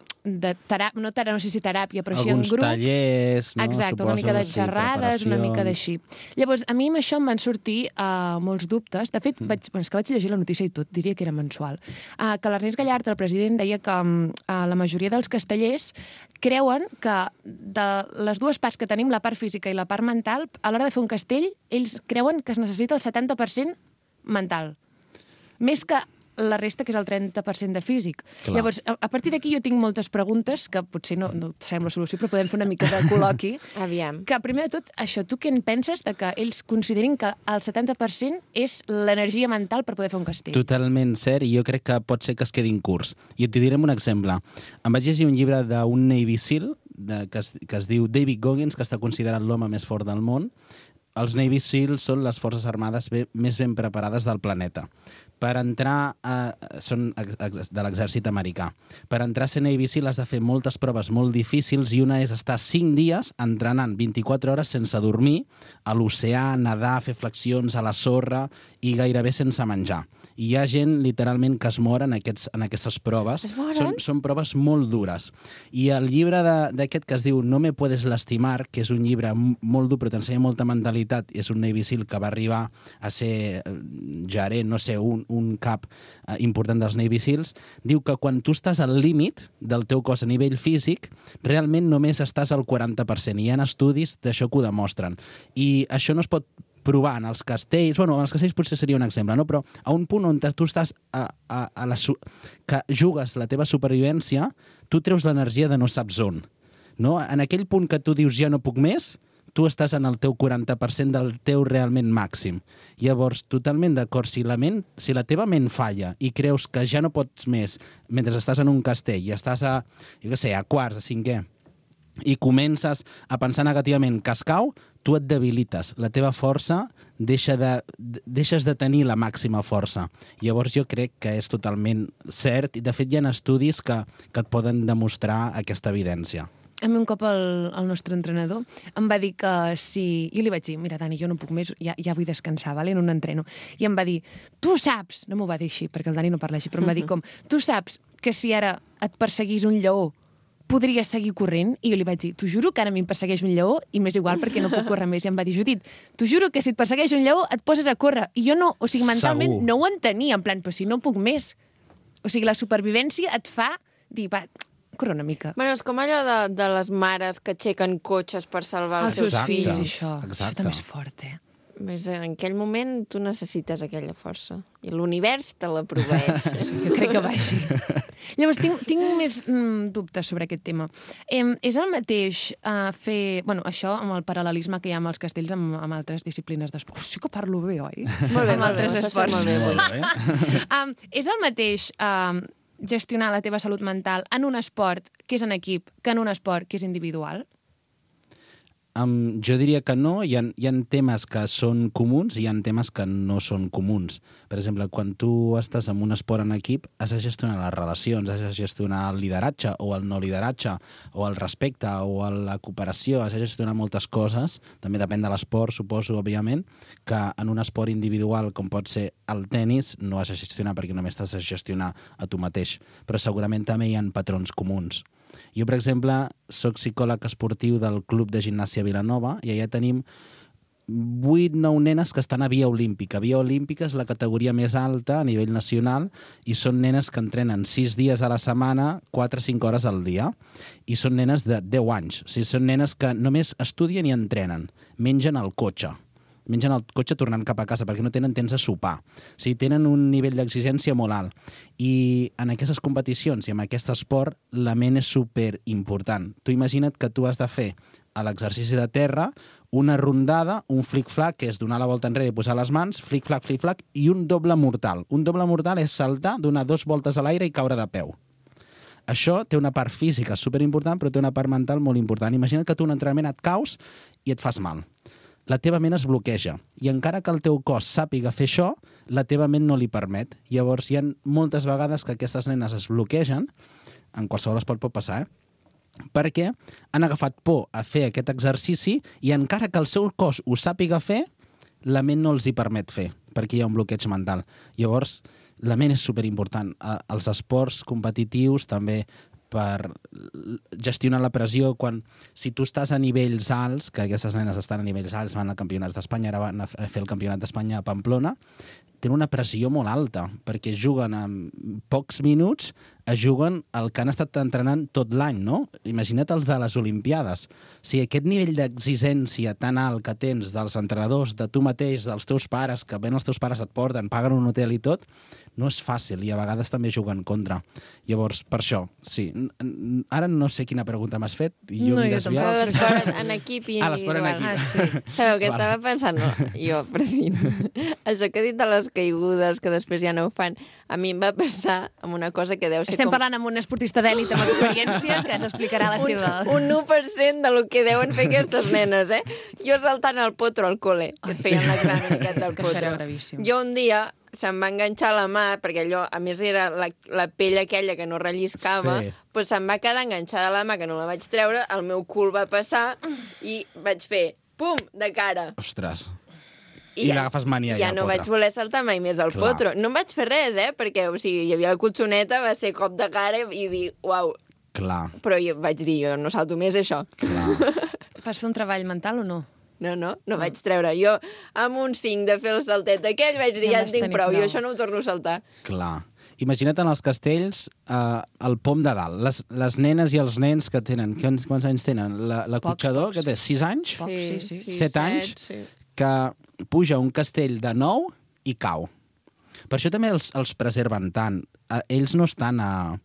de teràpia, no sé si teràpia, però així en grup. Alguns tallers, no? Exacte, una mica de xerrades, una mica d'així. Llavors, a mi amb això em van sortir molts dubtes. De fet, és que vaig llegir la notícia i tot, diria que era mensual. Que l'Ernest Gallart, el president, deia que la majoria dels castellers creuen que de les dues parts que tenim, la part física i la part mental, a l'hora de fer un castell, ells creuen que es necessita el 70% mental. Més que la resta, que és el 30% de físic. Clar. Llavors, a partir d'aquí jo tinc moltes preguntes, que potser no sabem la solució, però podem fer una mica de col·loqui. Aviam. Que primer de tot, això, tu què en penses de que ells considerin que el 70% és l'energia mental per poder fer un castell? Totalment cert, i jo crec que pot ser que es quedin curts. I et diré un exemple. Em vaig llegir un llibre d'un Navy SEAL, que es diu David Goggins, que està considerat l'home més fort del món. Els Navy SEALs són les forces armades més ben preparades del planeta. Per entrar, són de l'exèrcit americà. Per entrar a ser Navy SEAL has de fer moltes proves molt difícils i una és estar 5 dies entrenant 24 hores sense dormir a l'oceà, nedar, fer flexions a la sorra i gairebé sense menjar. I hi ha gent, literalment, que es mor en aquestes proves. Es moren? Són proves molt dures. I el llibre d'aquest que es diu No me puedes lastimar, que és un llibre molt dur, però t'ensenya molta mentalitat, i és un Navy SEAL que va arribar a ser gerent, no sé, un cap important dels Navy SEALs, diu que quan tu estàs al límit del teu cos a nivell físic, realment només estàs al 40%. I hi ha estudis d'això que ho demostren. I això no es pot provar en els castells, bueno, en els castells potser seria un exemple, no? Però a un punt on tu estàs que jugues la teva supervivència, tu treus l'energia de no saps on. No? En aquell punt que tu dius ja no puc més, tu estàs en el teu 40% del teu realment màxim. Llavors, totalment d'acord, si la teva ment falla i creus que ja no pots més mentre estàs en un castell i estàs a quarts, a cinquè, i comences a pensar negativament que es cau, tu et debilites. La teva força deixes de tenir la màxima força. Llavors jo crec que és totalment cert i de fet hi ha estudis que et poden demostrar aquesta evidència. A mi un cop el nostre entrenador em va dir que si... Jo li vaig dir, mira, Dani, jo no puc més, ja vull descansar, vale? No entreno. I em va dir, tu saps, no m'ho va dir així, perquè el Dani no parla així, però em va dir com, tu saps que si ara et perseguís un lleó podries seguir corrent? I jo li vaig dir, t'ho juro que ara a mi em persegueix un lleó i m'és igual perquè no puc córrer més. I em va dir, Judit, t'ho juro que si et persegueix un lleó et poses a córrer. I jo no, o sigui, mentalment Segur. no ho entenia, en plan, però si no puc més. O sigui, la supervivència et fa dir, va, corre una mica. Bueno, és com allò de les mares que aixequen cotxes per salvar els seus Exacte. fills. Això també és fort, En aquell moment tu necessites aquella força. I l'univers te la proveeix. Jo crec que va així. Llavors, tinc més dubtes sobre aquest tema. És el mateix fer... Bueno, això amb el paral·lelisme que hi ha amb els castells amb altres disciplines d'esport. Sí que parlo bé, oi? Molt bé, Amb molt bé, altres ho estàs fent esports. molt bé. És el mateix gestionar la teva salut mental en un esport que és en equip que en un esport que és individual? Jo diria que no. Hi ha temes que són comuns i hi ha temes que no són comuns. Per exemple, quan tu estàs en un esport en equip, has de gestionar les relacions, has de gestionar el lideratge o el no lideratge, o el respecte o la cooperació, has de gestionar moltes coses. També depèn de l'esport, suposo, òbviament, que en un esport individual, com pot ser el tennis, no has de gestionar perquè només t'has de gestionar a tu mateix. Però segurament també hi ha patrons comuns. Jo, per exemple, soc psicòleg esportiu del Club de Gimnàsia Vilanova i allà tenim 8-9 nenes que estan a via olímpica. Via olímpica és la categoria més alta a nivell nacional i són nenes que entrenen 6 dies a la setmana, 4-5 hores al dia. I són nenes de 10 anys. O sigui, són nenes que només estudien i entrenen. Mengen al cotxe. Mengen al cotxe tornant cap a casa perquè no tenen temps a sopar. O sigui, tenen un nivell d'exigència molt alt. I en aquestes competicions i en aquest esport la ment és superimportant. Tu imagina't que tu has de fer a l'exercici de terra una rondada, un flic-flac, que és donar la volta enrere i posar les mans, flic-flac, i un doble mortal. Un doble mortal és saltar, donar 2 voltes a l'aire i caure de peu. Això té una part física superimportant, però té una part mental molt important. Imagina't que tu un entrenament et caus i et fas mal. La teva ment es bloqueja. I encara que el teu cos sàpiga fer això, la teva ment no li permet. Llavors, hi ha moltes vegades que aquestes nenes es bloquegen, en qualsevol esport pot passar, perquè han agafat por a fer aquest exercici i encara que el seu cos ho sàpiga fer, la ment no els hi permet fer, perquè hi ha un bloqueig mental. Llavors, la ment és superimportant. Els esports competitius també per gestionar la pressió si tu estàs a nivells alts, que aquestes nenes estan a nivells alts, van a campionats d'Espanya, ara van a fer el campionat d'Espanya a Pamplona, tenen una pressió molt alta, perquè juguen en pocs minuts, juguen el que han estat entrenant tot l'any, no? Imagina't els de les Olimpiades. O sigui, aquest nivell d'exigència tan alt que tens dels entrenadors, de tu mateix, dels teus pares, que ven els teus pares et porten, paguen un hotel i tot, no és fàcil i a vegades també juguen contra. Llavors, per això, sí. Ara no sé quina pregunta m'has fet i jo m'he desviat. No, l'esport en equip i l'esport en equip. Sí. Sabeu que estava pensant, jo, per dir, això que he dit de les caigudes, que després ja no ho fan, a mi em va passar amb una cosa que deu ser Estem parlant amb un esportista d'èlit amb experiència que ens explicarà la seva... Un 1% del que deuen fer aquestes nenes, eh? Jo saltant al potro al cole, que et feien l'examen aquest del potro. Jo un dia se'm va enganxar la mà, perquè allò, a més era la pell aquella que no relliscava, doncs se'm va quedar enganxada la mà, que no la vaig treure, el meu cul va passar i vaig fer, pum, de cara. Ostres. I l'agafes mania ja no vaig voler saltar mai més al potro. No em vaig fer res, perquè o sigui, hi havia la cotxoneta, va ser cop de cara i dir, uau. Clar. Però jo vaig dir, jo no salto més això. Clar. Vas fer un treball mental o no? No vaig treure. Jo, amb un 5 de fer el saltet aquell, vaig dir, ja en tinc prou, jo això no ho torno a saltar. Clar. Imagina't en els castells el pom de dalt. Les nenes i els nens que tenen, quants anys tenen? L'acotxador, que té 6 anys? Sí. 7 anys? Sí. Que puja un castell de 9 i cau. Per això també els preserven tant. Ells no estan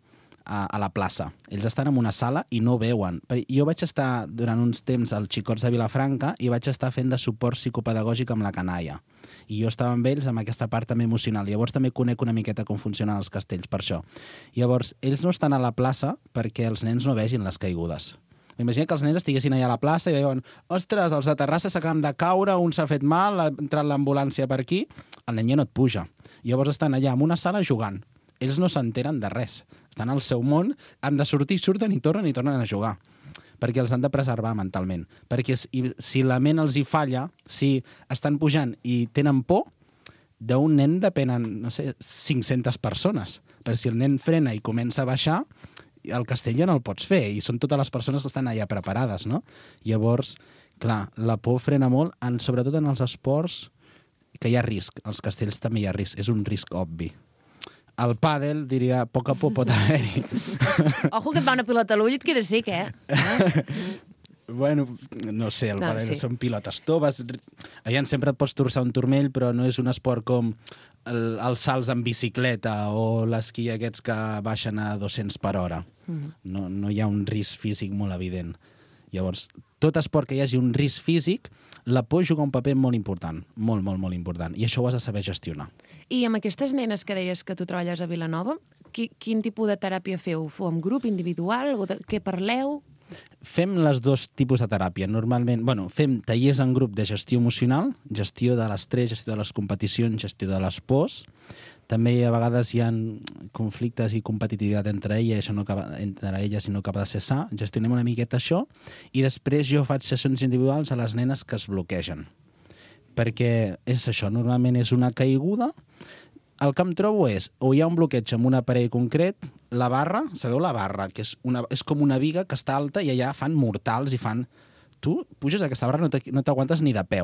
a la plaça. Ells estan en una sala i no veuen. Jo vaig estar durant uns temps als Xicots de Vilafranca i vaig estar fent de suport psicopedagògic amb la canalla. I jo estava amb ells amb aquesta part també emocional. Llavors també conec una miqueta com funcionen els castells, per això. Llavors, ells no estan a la plaça perquè els nens no vegin les caigudes. Imagina que els nens estiguessin allà a la plaça i veuen, ostres, els de Terrassa s'acaben de caure, un s'ha fet mal, ha entrat l'ambulància per aquí, el nen ja no et puja. Llavors estan allà en una sala jugant. Ells no s'enteren de res. Estan al seu món, han de sortir, surten i tornen a jugar. Perquè els han de preservar mentalment. Perquè si la ment els hi falla, si estan pujant i tenen por, d'un nen depenen, no sé, 500 persones. Però si el nen frena i comença a baixar, el castell ja no el pots fer, i són totes les persones que estan allà preparades, no? Llavors, clar, la por frena molt, sobretot en els esports que hi ha risc. Als castells també hi ha risc, és un risc obvi. El pàdel, diria, poc a poc pot haver-hi. Ojo que et va una pilota a l'ull i et quedes sic, Bueno, no sé, el pàdel són pilotes toves. Allà sempre et pots torçar un turmell, però no és un esport com els salts en bicicleta o l'esquí aquests que baixen a 200 per hora. No hi ha un risc físic molt evident. Llavors, tot esport que hi hagi un risc físic, la por juga un paper molt important, molt, molt, molt important, i això ho has de saber gestionar. I amb aquestes nenes que deies que tu treballes a Vilanova, quin tipus de teràpia feu? Feu en grup, individual, o de què parleu? Fem les dos tipus de teràpia. Normalment, fem tallers en grup de gestió emocional, gestió de l'estrès, gestió de les competicions, gestió de les pors. També a vegades hi ha conflictes i competitivitat entre elles i no acaba de ser sa. Gestionem una miqueta això i després jo faig sessions individuals a les nenes que es bloquegen. Perquè és això, normalment és una caiguda. El que em trobo és, o hi ha un bloqueig amb un aparell concret, la barra, sabeu la barra, que és com una viga que està alta i allà fan mortals i fan... Tu puges a aquesta barra no t'aguantes ni de peu.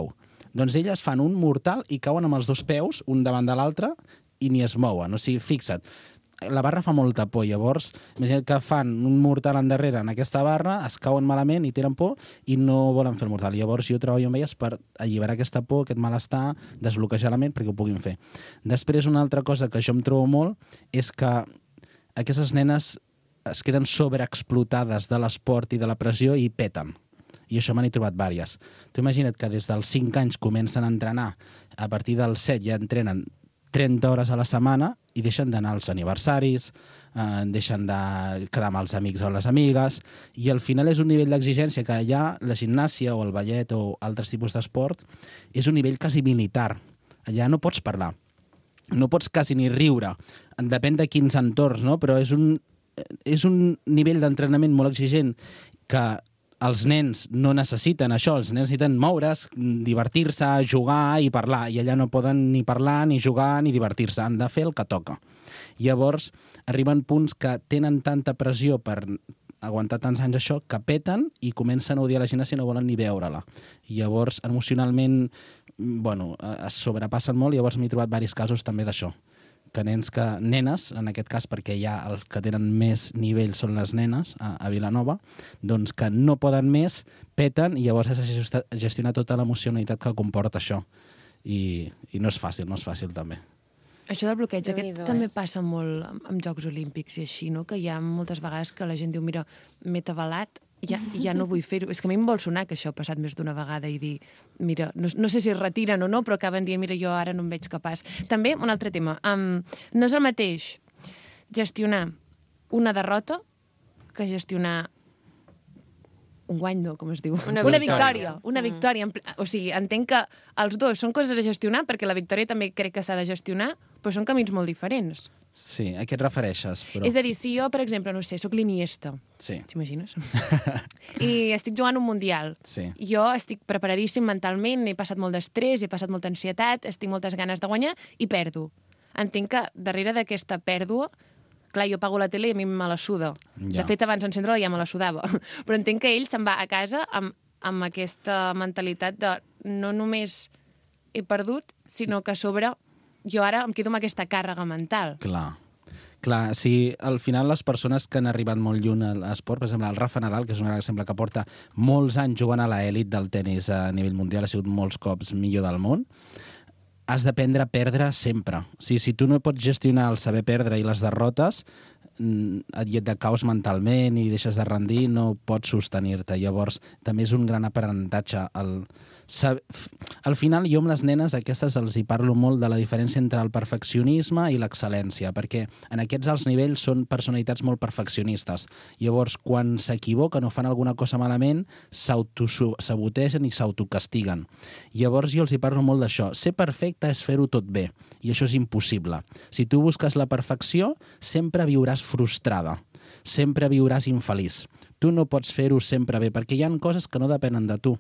Doncs elles fan un mortal i cauen amb els dos peus, un davant de l'altre, i ni es mouen. O sigui, fixa't, la barra fa molta por, llavors, imagina't que fan un mortal endarrere en aquesta barra, es cauen malament i tenen por i no volen fer el mortal. Llavors jo treballo amb elles per alliberar aquesta por, aquest malestar, desbloquejar la ment perquè ho puguin fer. Després, una altra cosa que jo em trobo molt és que aquestes nenes es queden sobreexplotades de l'esport i de la pressió i peten. I això me n'he trobat vàries. Tu imagina't que des dels 5 anys comencen a entrenar, a partir dels 7 ja entrenen 30 hores a la setmana i deixen d'anar als aniversaris, deixen de quedar amb els amics o les amigues, i al final és un nivell d'exigència que allà la gimnàsia o el ballet o altres tipus d'esport és un nivell quasi militar. Allà no pots parlar, no pots quasi ni riure, depèn de quins entorns, no? Però és un nivell d'entrenament molt exigent que els nens no necessiten això, els nens necessiten moure's, divertir-se, jugar i parlar, i allà no poden ni parlar, ni jugar, ni divertir-se, han de fer el que toca. Llavors, arriben punts que tenen tanta pressió per aguantar tants anys això, que peten i comencen a odiar la gimnàsia i no volen ni veure-la. I llavors, emocionalment, es sobrepassen molt, i llavors m'he trobat diversos casos també d'això. Que nenes, en aquest cas, perquè ja els que tenen més nivell són les nenes a Vilanova, doncs que no poden més, peten, i llavors has de gestionar tota l'emocionalitat que comporta això. I no és fàcil també. Això del bloqueig, aquest també passa molt amb Jocs Olímpics i així, no? Que hi ha moltes vegades que la gent diu, mira, m'he atabalat, ja no vull fer-ho. És que a mi em vol sonar que això ha passat més d'una vegada i dir, mira, no sé si es retiren o no, però acaben dient, mira, jo ara no em veig capaç. També, un altre tema, no és el mateix gestionar una derrota que gestionar un guany, no, com es diu? Una victòria. Una victòria. O sigui, entenc que els dos són coses a gestionar, perquè la victòria també crec que s'ha de gestionar, però són camins molt diferents. Sí, a què et refereixes? Però... És a dir, si jo, per exemple, no sé, soc l'Iniesta, t'imagines? I estic jugant un Mundial. Sí. Jo estic preparadíssim mentalment, he passat molt d'estrès, he passat molta ansietat, estic moltes ganes de guanyar i perdo. Entenc que darrere d'aquesta pèrdua, clar, jo pago la tele i a mi me la suda. De fet, abans d'encendre-la ja me la sudava. Però entenc que ell se'n va a casa amb aquesta mentalitat de no només he perdut, sinó que a sobre jo ara em quedo amb aquesta càrrega mental. Clar, sí, al final les persones que han arribat molt lluny a l'esport, per exemple, el Rafa Nadal, que és un exemple que porta molts anys jugant a l'elit del tenis a nivell mundial, ha sigut molts cops millor del món, has d'aprendre a perdre sempre. Si tu no pots gestionar el saber perdre i les derrotes, et decaus mentalment i deixes de rendir, no pots sostenir-te. Llavors, també és un gran aprenentatge. Al final, jo amb les nenes aquestes els hi parlo molt de la diferència entre el perfeccionisme i l'excel·lència, perquè en aquests alts nivells són personalitats molt perfeccionistes. Llavors, quan s'equivoquen o fan alguna cosa malament, s'autosabotegen i s'autocastiguen. Llavors, jo els hi parlo molt d'això. Ser perfecte és fer-ho tot bé, i això és impossible. Si tu busques la perfecció, sempre viuràs frustrada, sempre viuràs infeliç. Tu no pots fer-ho sempre bé, perquè hi ha coses que no depenen de tu.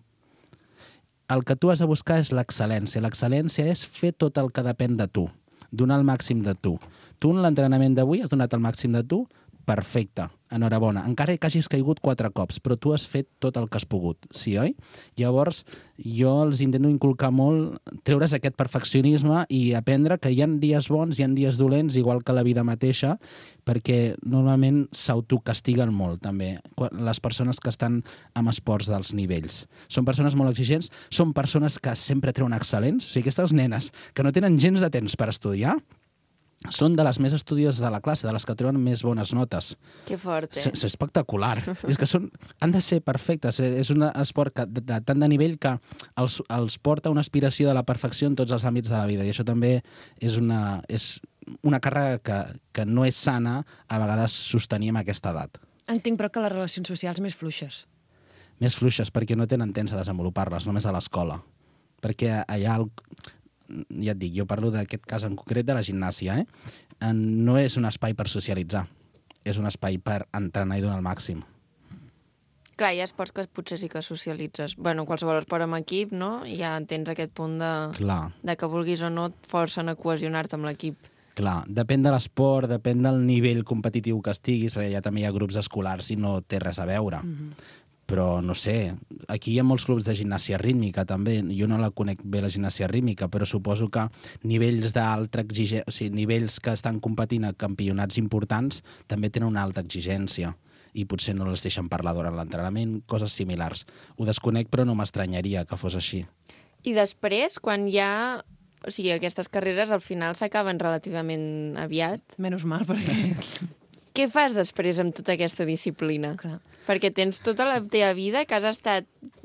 El que tu has de buscar és l'excel·lència. L'excel·lència és fer tot el que depèn de tu, donar el màxim de tu. Tu en l'entrenament d'avui has donat el màxim de tu? Perfecte, enhorabona. Encara que hagis caigut 4 cops, però tu has fet tot el que has pogut, sí, oi? Llavors, jo els intento inculcar molt, treure's aquest perfeccionisme i aprendre que hi ha dies bons, hi ha dies dolents, igual que la vida mateixa, perquè normalment s'autocastiguen molt, també, les persones que estan en esports dels nivells. Són persones molt exigents, són persones que sempre treuen excel·lents, o sigui, aquestes nenes que no tenen gens de temps per estudiar, són de les més estudioses de la classe, de les que treuen més bones notes. Que fort, És espectacular. És que han de ser perfectes. És un esport de tant de nivell que els porta una aspiració de la perfecció en tots els àmbits de la vida. I això també és una càrrega que no és sana a vegades sostenir amb aquesta edat. Entenc, però, que les relacions socials més fluixes. Més fluixes, perquè no tenen temps de desenvolupar-les, només a l'escola. Perquè allà... Ja et dic, jo parlo d'aquest cas en concret de la gimnàsia, no és un espai per socialitzar, és un espai per entrenar i donar el màxim. Clar, hi ha esports que potser sí que socialitzes. Bueno, qualsevol esport amb equip, no? Ja tens aquest punt de que vulguis o no et forcen a cohesionar-te amb l'equip. Clar, depèn de l'esport, depèn del nivell competitiu que estiguis, perquè ja també hi ha grups escolars i no té res a veure. però no sé, aquí hi ha molts clubs de gimnàsia rítmica també, jo no la conec bé la gimnàsia rítmica, però suposo que nivells d'alta exigència, o sigui, nivells que estan competint a campionats importants també tenen una alta exigència i potser no les deixen parlar durant l'entrenament, coses similars. Ho desconec, però no m'estranyaria que fos així. I després, quan ja... O sigui, aquestes carreres al final s'acaben relativament aviat. Menys mal, perquè... Què fas després amb tota aquesta disciplina? Clar. Perquè tens tota la teva vida que has estat...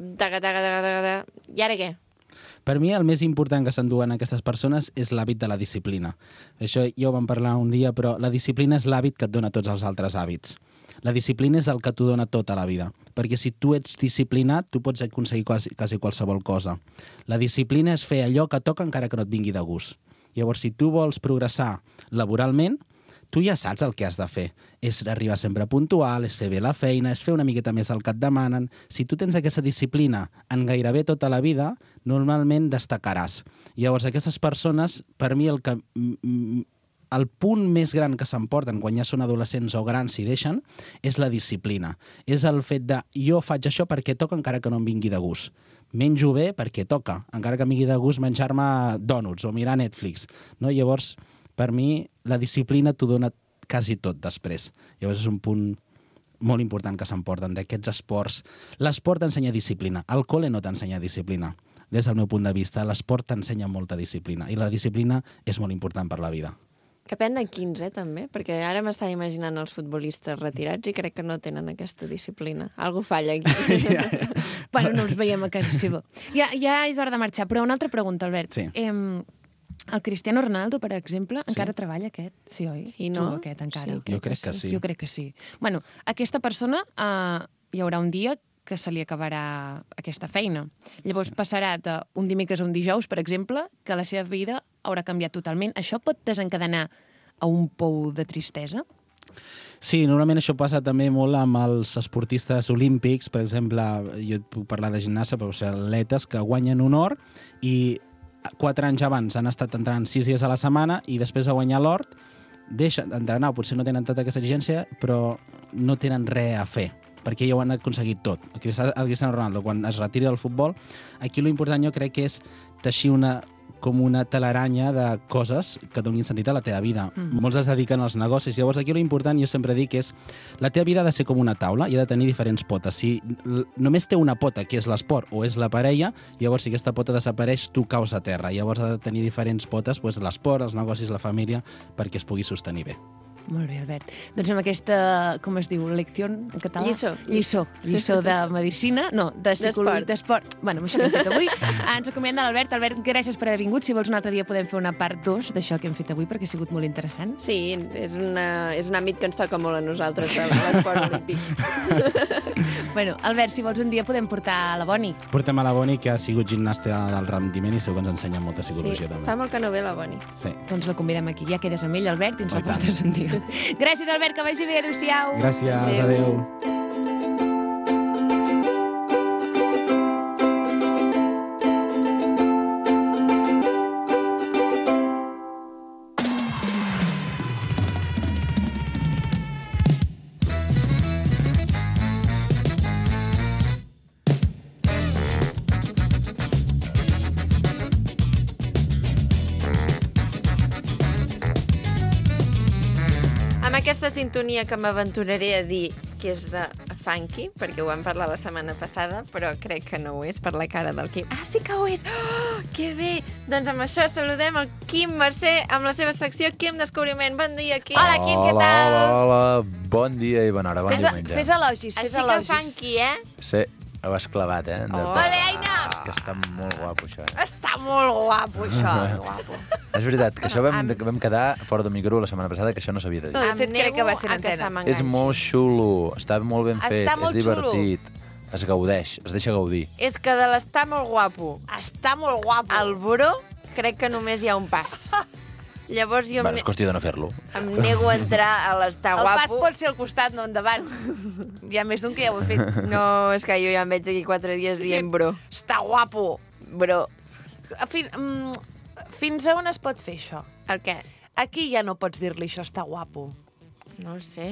I ara què? Per mi el més important que s'enduen aquestes persones és l'hàbit de la disciplina. Això ja ho vam parlar un dia, però la disciplina és l'hàbit que et dona tots els altres hàbits. La disciplina és el que t'ho dona tota la vida, perquè si tu ets disciplinat, tu pots aconseguir quasi qualsevol cosa. La disciplina és fer allò que toca encara que no et vingui de gust. Llavors, si tu vols progressar laboralment, tu ja saps el que has de fer. És arribar sempre puntual, és fer bé la feina, és fer una miqueta més el que et demanen. Si tu tens aquesta disciplina en gairebé tota la vida, normalment destacaràs. Llavors, aquestes persones, per mi, el punt més gran que s'emporten quan ja són adolescents o grans i deixen és la disciplina. És el fet de jo faig això perquè toca encara que no em vingui de gust. Menjo bé perquè toca, encara que em vingui de gust menjar-me dònuts o mirar Netflix. No? Llavors, per mi, la disciplina t'ho dona quasi tot després. Llavors és un punt molt important que s'emporten d'aquests esports. L'esport t'ensenya disciplina, el col·le no t'ensenya disciplina. Des del meu punt de vista, l'esport t'ensenya molta disciplina i la disciplina és molt important per la vida. Depèn de quins, també, perquè ara m'estava imaginant els futbolistes retirats i crec que no tenen aquesta disciplina. Algú falla aquí. Bueno, no els veiem a casa seva. Ja és hora de marxar, però una altra pregunta, Albert. Sí. El Cristiano Ronaldo, per exemple, encara treballa aquest? Sí, oi? Sí, no? Juga aquest encara. Sí, jo crec que sí. Jo crec que sí. Bueno, aquesta persona hi haurà un dia que se li acabarà aquesta feina. Llavors passarà d'un dimecres a un dijous, per exemple, que la seva vida haurà canviat totalment. Això pot desencadenar a un pou de tristesa? Sí, normalment això passa també molt amb els esportistes olímpics. Per exemple, jo et puc parlar de gimnàsia, però atletes que guanyen un or i 4 anys abans han estat entrenant 6 dies a la setmana i després de guanyar l'or deixen d'entrenar, potser no tenen tota aquesta exigència, però no tenen res a fer, perquè ja ho han aconseguit tot. El Cristiano Ronaldo, quan es retira del futbol, aquí l'important jo crec que és teixir com una telaranya de coses que donin sentit a la teva vida. Molts es dediquen als negocis. Llavors, aquí l'important, jo sempre dic, és la teva vida ha de ser com una taula i ha de tenir diferents potes. Si només té una pota, que és l'esport o és la parella, llavors si aquesta pota desapareix, tu caus a terra. Llavors ha de tenir diferents potes, doncs l'esport, els negocis, la família, perquè es pugui sostenir bé. Molt bé, Albert. Doncs amb aquesta, com es diu, lecció en català? Lliçó de medicina, no, de psicologia, d'esport. Bueno, amb això que hem fet avui. Ens acomienda l'Albert. Albert, gràcies per haver vingut. Si vols un altre dia podem fer una part 2 d'això que hem fet avui, perquè ha sigut molt interessant. Sí, és un àmbit que ens toca molt a nosaltres, l'esport olímpic. Bueno, Albert, si vols un dia podem portar a la Boni. Portem a la Boni, que ha sigut gimnasta del rendiment i segur que ens ensenya molta psicologia també. Fa molt que no ve la Boni. Sí. Doncs la convidem aquí. Ja quedes amb ell, Albert, i ens la portes un dia. Gràcies, Albert, que vagi bé. Adéu-siau. Gràcies, adéu. Aquesta sintonia que m'aventuraré a dir que és de funky, perquè ho vam parlar la setmana passada, però crec que no ho és per la cara del Quim. Ah, sí que ho és! Oh, que bé! Doncs amb això saludem el Quim Mercè amb la seva secció Quim Descobriment. Bon dia, Quim! Hola, Quim, què tal? Hola, bon dia i bona hora, bon diumenge. Fes elogis, fes elogis. Així que funky, Sí, ho has clavat, Ole, Aina! És que està molt guapo, això. Està molt guapo, això. Guapo. És veritat, que això vam quedar fora de micro la setmana passada, que això no s'havia de dir. De fet, crec que va ser en antena. És molt xulo, està molt ben fet, Està molt és divertit. Es gaudeix, es deixa gaudir. És que de l'estar molt guapo, Està molt guapo. al buró, crec que només hi ha un pas. Llavors jo Bueno, és qüestió de no fer-lo. em nego a entrar a l'estar El pas guapo. pot ser al costat, no endavant. Hi ha més d'un que ja ho he fet. No, és que jo ja em veig d'aquí 4 dies dient bro. Està guapo. Bro. Fins a on es pot fer això? El què? Aquí ja no pots dir-li això està guapo. No ho sé.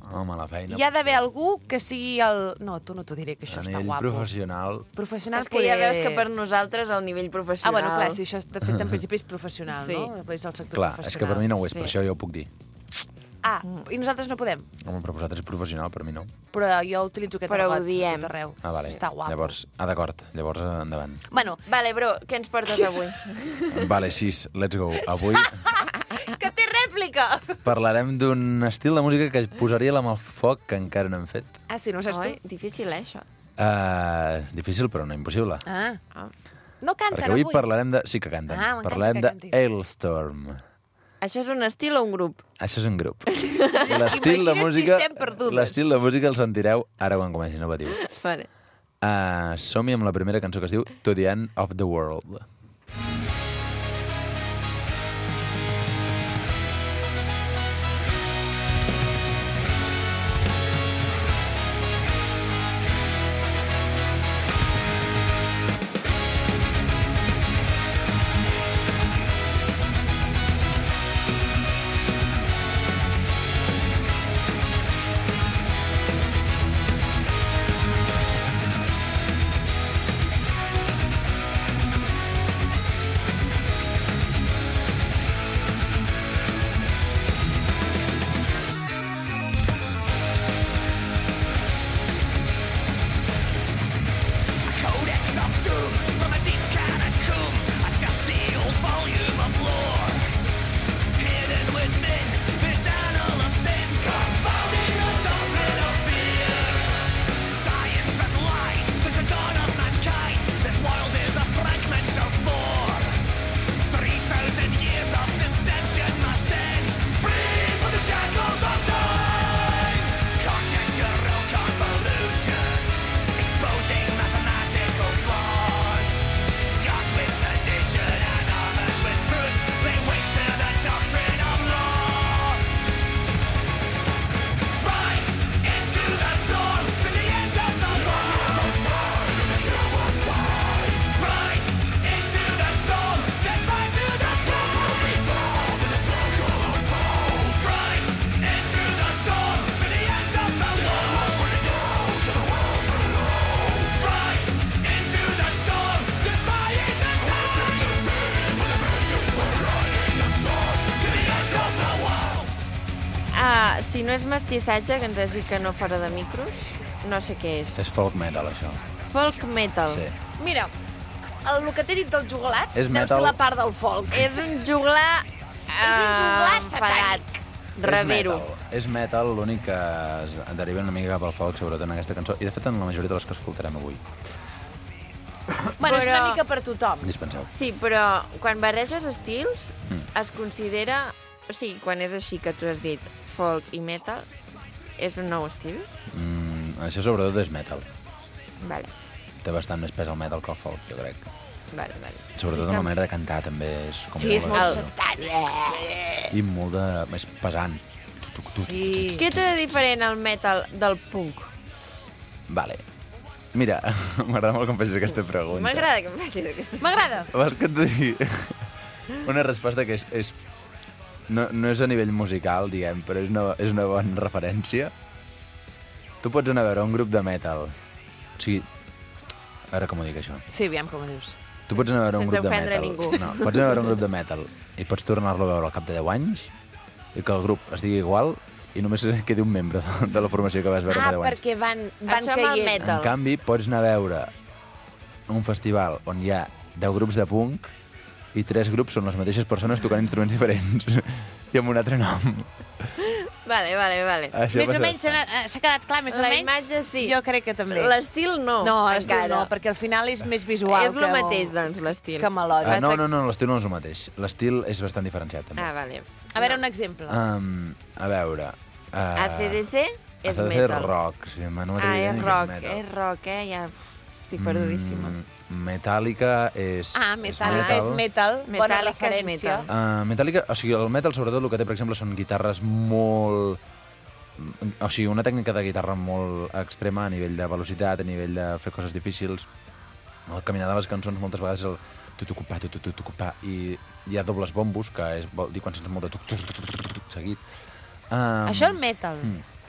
Home, la feina... Hi ha d'haver algú que sigui el... No, tu no t'ho diré, que això està guapo. A nivell professional... Professional és que ja veus que per nosaltres el nivell professional... Ah, bueno, clar, sí, això de fet en principi és professional, no? És el sector clar, professional. és que per mi no ho és, per això ja ho puc dir. Ah, i nosaltres no podem? Home, però vosaltres és professional, per mi no. Però jo utilitzo aquest argot a tot arreu. Ah, vale. Està guapo. Llavors, d'acord. Llavors, endavant. Bueno. Vale, bro, què ens portes avui? Vale, 6, let's go. Avui que té rèplica! parlarem d'un estil de música que posaria la mà al foc que encara no hem fet. Ah, sí, no ho saps tu? Difícil, això. Difícil, però no impossible. No canten perquè avui parlarem de... Sí que canten. Parlarem de Hailstorm. Això és un estil o un grup? Això és un grup. L'estil de música... si estem perdudes. L'estil de música el sentireu ara quan comenci, no patiu. Vale. Som-hi amb la primera cançó que es diu To the End of the World. Si no és mestissatge, que ens has dit que no fora de micros, no sé què és. És folk metal, això. Folk metal. Sí. Mira, el que t'he dit dels joglars és deu metal... ser la part del folk. És un joglar... és un joglar satànic. Rebero. És metal, l'únic que es deriva una mica cap al folk, sobretot en aquesta cançó, i de fet en la majoria de les que escoltarem avui. Bueno, és una mica per tothom. Dispenseu. Sí, però quan barreges estils, es considera... O sigui, quan és així que tu has dit folk i metal, és un nou estil? Això sobretot és metal. Vale. Té bastant més pes el metal que el folk, jo crec. Vale. Sobretot en la manera de cantar també és com... Sí, és molt satànic. I molt de... més pesant. Sí. Què té de diferent el metal del punk? Vale. Mira, m'agrada molt que em facis aquesta pregunta. M'agrada que em facis aquesta pregunta. M'agrada. Vols que et digui una resposta que és no és a nivell musical, diguem, però és una bona referència. Tu pots anar a veure un grup de metal. O sigui, a veure com ho dic, això. Sí, aviam com ho dius. Tu pots anar a veure un grup de metal. Ningú. No, pots anar a veure un grup de metal i pots tornar-lo a veure al cap de 10 anys i que el grup es digui igual i només quedi un membre de la formació que vas veure fa 10 anys. Perquè van això amb el metal. En canvi, pots anar a veure un festival on hi ha 10 grups de punk i 3 grups són les mateixes persones tocant instruments diferents i amb un altre nom. Vale. Això més o menys s'ha quedat clar, més o menys? La imatge sí. Jo crec que també. L'estil no. No, l'estil no, perquè al final és més visual. És el mateix, doncs, l'estil. Que melòdic. No, l'estil no és el mateix. L'estil és bastant diferenciat, també. Ah, vale. A veure, un exemple. A veure... ACDC és metal. ACDC rock. Sí, és rock, ja estic perdudíssima. Metallica és... Metallica és metal. Bona referència. Metallica, o sigui, el metal sobretot el que té, per exemple, són guitarres molt... O sigui, una tècnica de guitarra molt extrema a nivell de velocitat, a nivell de fer coses difícils. El caminar de les cançons moltes vegades és el tutucupà, i hi ha dobles bombos, que vol dir quan sents molt de seguit. Això el metal.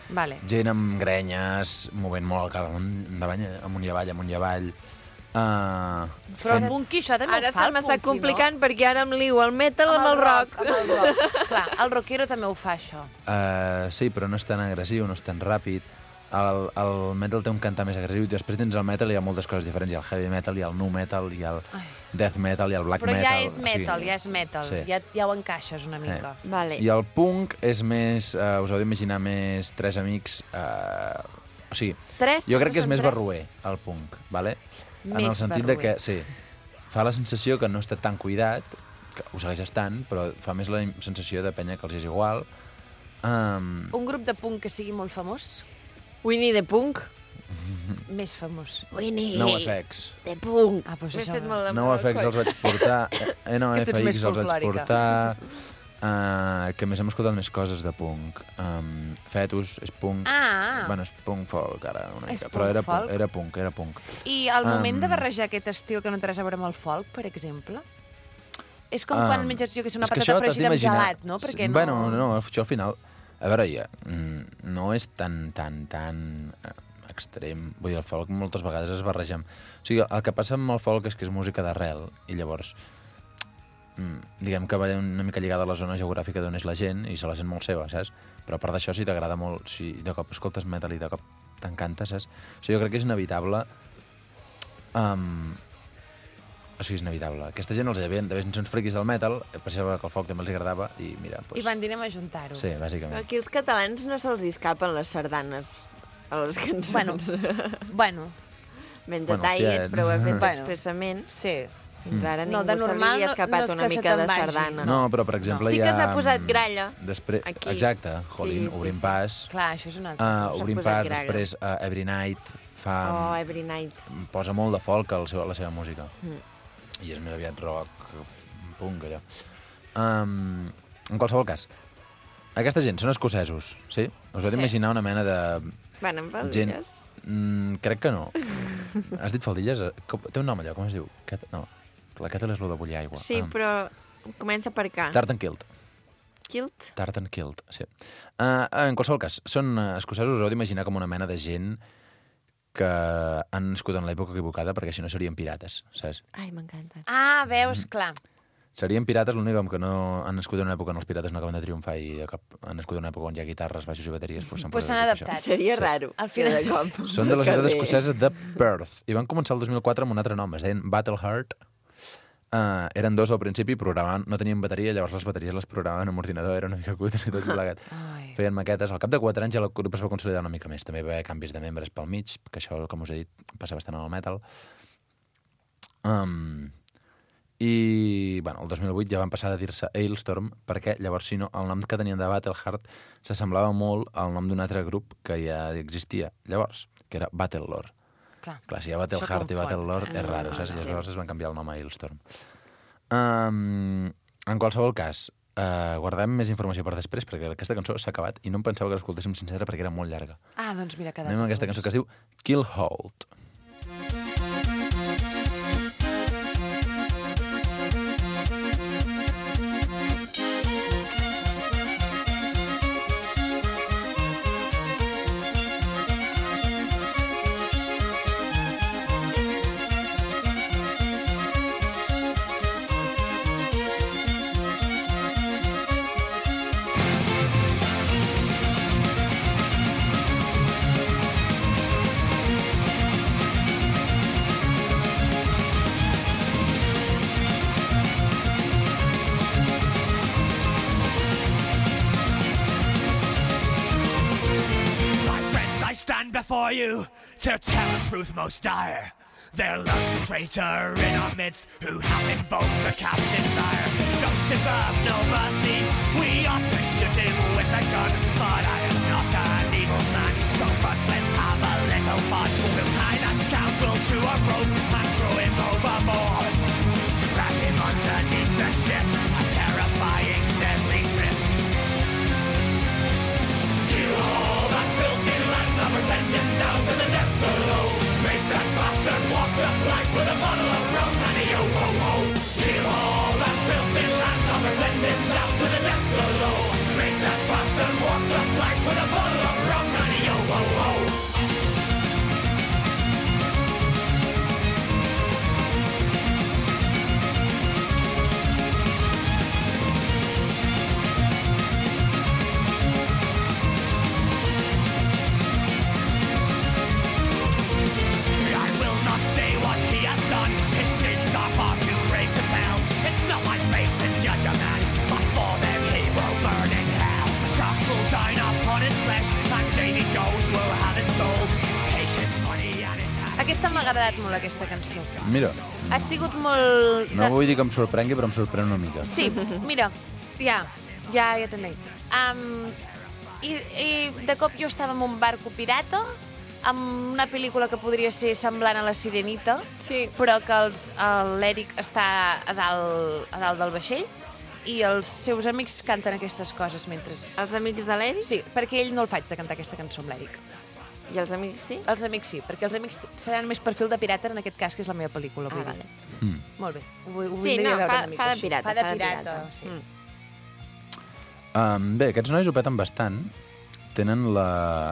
Vale. Gent amb grenyes, movent molt el cap amunt i avall, amunt i avall. Però el punky, això també Ara ho fa se el m'està punky, complicant perquè ara em liu el metal amb el rock. Amb el rock. Clar, el rockero també ho fa, això. Sí, però no és tan agressiu, no és tan ràpid. El metal té un cantar més agressiu i després dins el metal hi ha moltes coses diferents. Hi ha el heavy metal, hi ha el nu metal, hi ha el death metal, hi ha el black metal. Però ja és metal, ja és metal. Sí. Ja ho encaixes una mica. Vale. I el punk és més... us heu d'imaginar més tres amics... o sigui, Tres? jo crec que és No són més tres? barroer, el punk, vale? En el Més sentit de que, barroer. sí, fa la sensació que no està tan cuidat, que ho segueix estant, però fa més la sensació de penya que els és igual. Un grup de punk que sigui molt famós? Winnie the Punk. Més famós. Winnie NoFX. the Punk. Ah, doncs M'he això... fet molt de mal al NoFX coll. els vaig portar, Que tu ets més NoFX els vaig folclòrica. portar, que més hem escoltat més coses de punk. Fetus és punk. Bueno, és punk folk, ara, una És mica. Però punk era folk? punk, era punk. I el moment de barrejar aquest estil que no té res a veure amb el folk, per exemple? És com quan menges, jo que sé, una és que patata això t'has fregida amb d'imaginar- gelat, no? Perquè no... Bueno, no, això al final... A veure, ja, no és tan extrem. Vull dir, el folk moltes vegades es barreja amb... O sigui, el que passa amb el folk és que és música d'arrel, i llavors diguem que va una mica lligada a la zona geogràfica d'on és la gent i se la sent molt seva, saps? Però a part d'això, si t'agrada molt, si de cop escoltes metal i de cop t'encanta, saps? O sigui, jo crec que és inevitable... O sigui, és inevitable. Aquesta gent els havien d'haver uns friquis del metal, pensava que el folk també els agradava, i mira, doncs... I van dir, anem a juntar-ho. Sí, bàsicament. Però aquí els catalans no se'ls escapen les sardanes a les cançons. Bueno. Menys Bueno, detallets, hòstia, però ho he fet Bueno. expressament. Sí. Fins ara No, ningú de se li normal havia no escapat és una que se mica de te'n vagi. sardana. No, però per exemple Sí hi ha... que s'ha posat gralla. Després, aquí. exacte, Jolín, Sí, obrim sí. pas. Clar, això és una altra cosa. Obrim posat pas, gralla. després Every Night fa... Oh, Every Night. Posa molt de folk a la seva música. I és més aviat rock, punk, allò. En qualsevol cas, aquesta gent són escocesos, sí? Us heu d'imaginar una mena de... Van amb gent... faldilles? Crec que no. Has dit faldilles? Té un nom allò, com es diu? No, la kettle és lo de bullir aigua. Sí, però comença per cá. Tartan Kilt. Kilt? Tartan Kilt, sí. En qualsevol cas, són escocesos, us heu d'imaginar com una mena de gent que han nascut en l'època equivocada, perquè si no serien pirates, saps? Ai, m'encanten. Ah, veus, clar. Serien pirates, l'únic que no han nascut en una època on els pirates no acaben de triomfar i de cop han nascut en una època on hi ha guitarres, baixos i bateries, Pues s'han adaptat. Seria raro. Al final... de cop. Són de la ciutat escocesa de Perth i van començar el 2004 amb un altre nom, es deien Battleheart. Eren dos al principi, programaven, no tenien bateria, llavors les bateries les programaven amb ordinador, era una mica cutre i tot plegat. Feien maquetes. Al cap de 4 anys ja el grup es va consolidar una mica més. També va haver canvis de membres pel mig, que això, com us he dit, passa bastant en el metal. I, bueno, el 2008 ja van passar de dir-se Ailstorm, perquè llavors, si no, el nom que tenien de Battleheart s'assemblava molt al nom d'un altre grup que ja existia llavors, que era Battlelore. Clar, si hi ha Battleheart i Battlelore és raro, saps? I llavors es van canviar el nom a Ailstorm. En qualsevol cas, guardem més informació per després, perquè aquesta cançó s'ha acabat i no em pensava que l'escoltéssim sencera perquè era molt llarga. Ah, doncs mira, ha quedat. Anem amb aquesta cançó que es diu Killhold. Before you to tell the truth most dire. There lurks a traitor in our midst who hath invoked the captain's ire. Don't deserve no mercy, we ought to shoot him with a gun, but I am not an evil man, so first let's have a little fun. We'll tie that scoundrel to a rope and throw him overboard. Drag him underneath the ship, a terrifying deadly trip. Kill all that filthy landlubber, send him down to the depths below. Make that bastard walk the plank with a bottle of rum and a yo-ho-ho. Kill all that filthy landlubber, send him down to the depths below. Make that bastard walk the plank with a bottle of rum and agradat molt aquesta cançó. Mira, Ha sigut molt... no vull dir que em sorprengui, però em sorprèn una mica. Sí, mira, ja t'entenc. I de cop jo estava en un barco pirata, amb una pel·lícula que podria ser semblant a La Sirenita, però que l'Eric està a dalt del vaixell, i els seus amics canten aquestes coses mentre... Els amics de l'Eric? Sí, perquè ell no el faig de cantar aquesta cançó amb l'Eric. I els amics sí? Els amics sí, perquè els amics seran més perfil de pirata, en aquest cas, que és la meva pel·lícula. Vale. Molt bé. Sí, no, fa de pirata. Fa de pirata, sí. Bé, aquests nois ho peten bastant. Tenen la...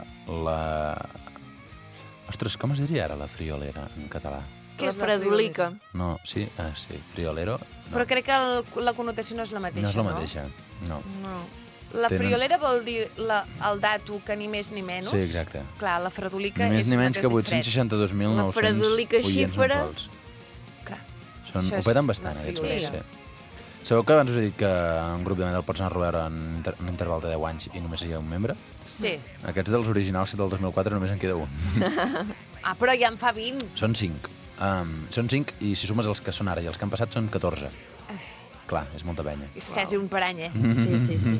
Ostres, com es diria ara la friolera en català? Què és fredolica? No, sí, friolero. No. Però crec que la connotació no és la mateixa, no? És la mateixa, no. La friolera vol dir el dato que ni més ni menys. Sí, exacte. Clar, la fredolica ni més és ni menys que 862.900 la fredolica xifra... Clar. Ho peten bastant, aquests nois, sí. Sabeu que abans us he dit que un grup de metal pots anar a veure en un interval de 10 anys i només hi ha un membre? Sí. Aquests dels originals del 2004 només en queda un. Però ja en fa 20. Són 5. Són 5 i si sumes els que són ara i els que han passat són 14. Clar, és molta penya. És quasi un per any, Sí.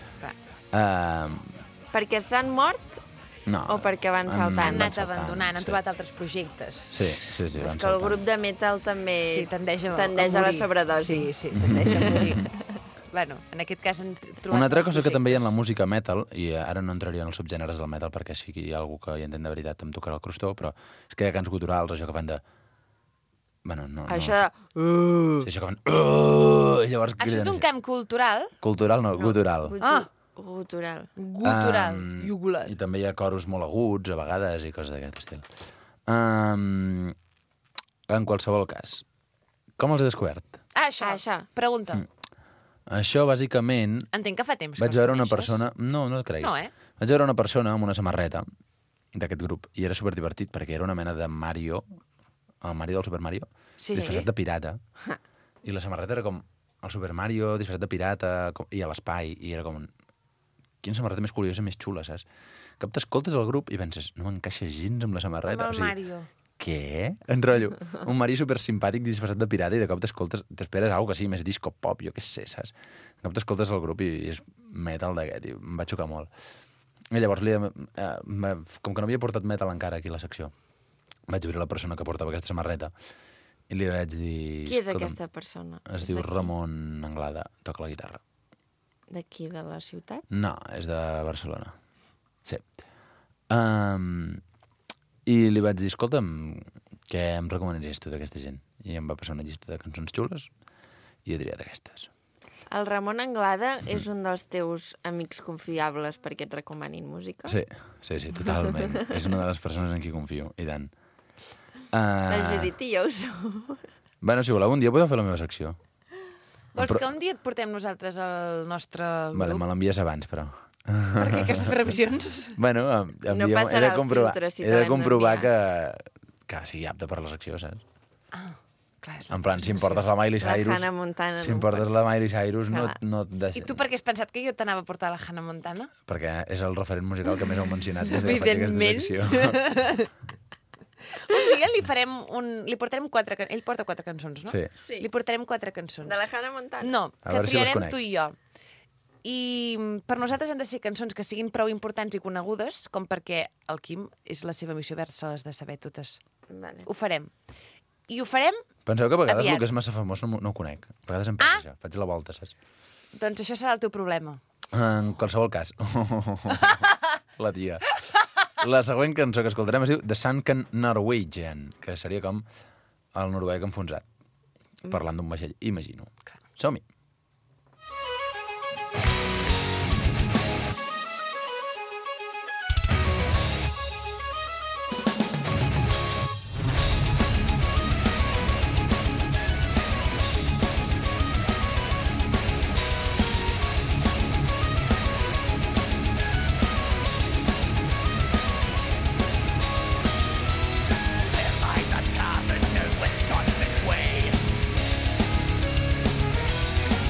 Perquè s'han mort? No. O perquè van saltant? Han anat abandonant, han trobat altres projectes. Sí, van saltant. És que el grup de metal també tendeix a la sobredosi. Sí, tendeix a morir. Bueno, en aquest cas han trobat... Una altra cosa que també hi ha en la música metal, i ara no entraria en els subgèneres del metal perquè si hi ha algú que hi entén de veritat em tocarà el crostó, però és que hi ha cants guturals, això que fan de... Bueno, no... Això de... Sí, això que fan... I llavors... Això és un cant cultural? Cultural no, gutural. Gutural. Jugular. I també hi ha coros molt aguts, a vegades, i coses d'aquest estil. En qualsevol cas, com els he descobert? Això. Pregunta. Això, bàsicament... Entenc que fa temps que vaig veure una persona... No et creguis. No, Vaig veure una persona amb una samarreta d'aquest grup, i era superdivertit, perquè era una mena de Mario, el Mario del Super Mario, disfressat de pirata, i la samarreta era com el Super Mario disfressat de pirata, i a l'espai, i era com... Quina samarreta més curiosa, més xula, saps? Que t'escoltes el grup i penses, no m'encaixa gens amb la samarreta. Amb el Mario. Què? En rotllo. Un Mario supersimpàtic disfressat de pirata i de cop t'escoltes... T'esperes alguna cosa així, més disco pop, jo què sé, saps? De cop t'escoltes el grup i és metal d'aquest, i em va xocar molt. I llavors, com que no havia portat metal encara aquí a la secció, vaig obrir la persona que portava aquesta samarreta i li vaig dir... Qui és aquesta persona? Es diu Ramon Anglada, toca la guitarra. D'aquí, de la ciutat? No, és de Barcelona. Sí. I li vaig dir, escolta'm, què em recomanaries tu d'aquesta gent? I em va passar una llista de cançons xules i jo diria d'aquestes. El Ramon Anglada és un dels teus amics confiables perquè et recomanin música? Sí, totalment. És una de les persones en qui confio, i tant. La Judit i jo ho som. Bueno, si voleu, un dia podeu fer la meva secció. Vols que un dia et portem nosaltres al nostre grup? Vale, me l'envies abans, però... Per què aquestes previsions? Bueno, no passarà el filtre si te l'hem d'enviar. He de comprovar que sigui apte per la secció, saps? Clar, en plan, si em portes la Miley Cyrus... La Hannah Montana. Si em portes la Miley Cyrus, no et deixa... I tu per què has pensat que jo t'anava a portar la Hannah Montana? Perquè és el referent musical que més heu mencionat des que faig aquesta secció. Un dia li portarem 4... Ell porta 4 cançons, no? Sí. Li portarem 4 cançons. De la Hannah Montana? No, que triarem tu i jo. I per nosaltres han de ser cançons que siguin prou importants i conegudes com perquè el Quim és la seva missió haver-se-les de saber totes. Vale. Ho farem. I ho farem Penseu que a vegades aviat. el que és massa famós no ho conec. A vegades em passa això. Faig la volta, saps? Doncs això serà el teu problema. En qualsevol cas. La tia. La següent cançó que escoltarem es diu The Sunken Norwegian, que seria com el noruec enfonsat. Parlant d'un vaixell, imagino. Som-hi. Wisconsin way.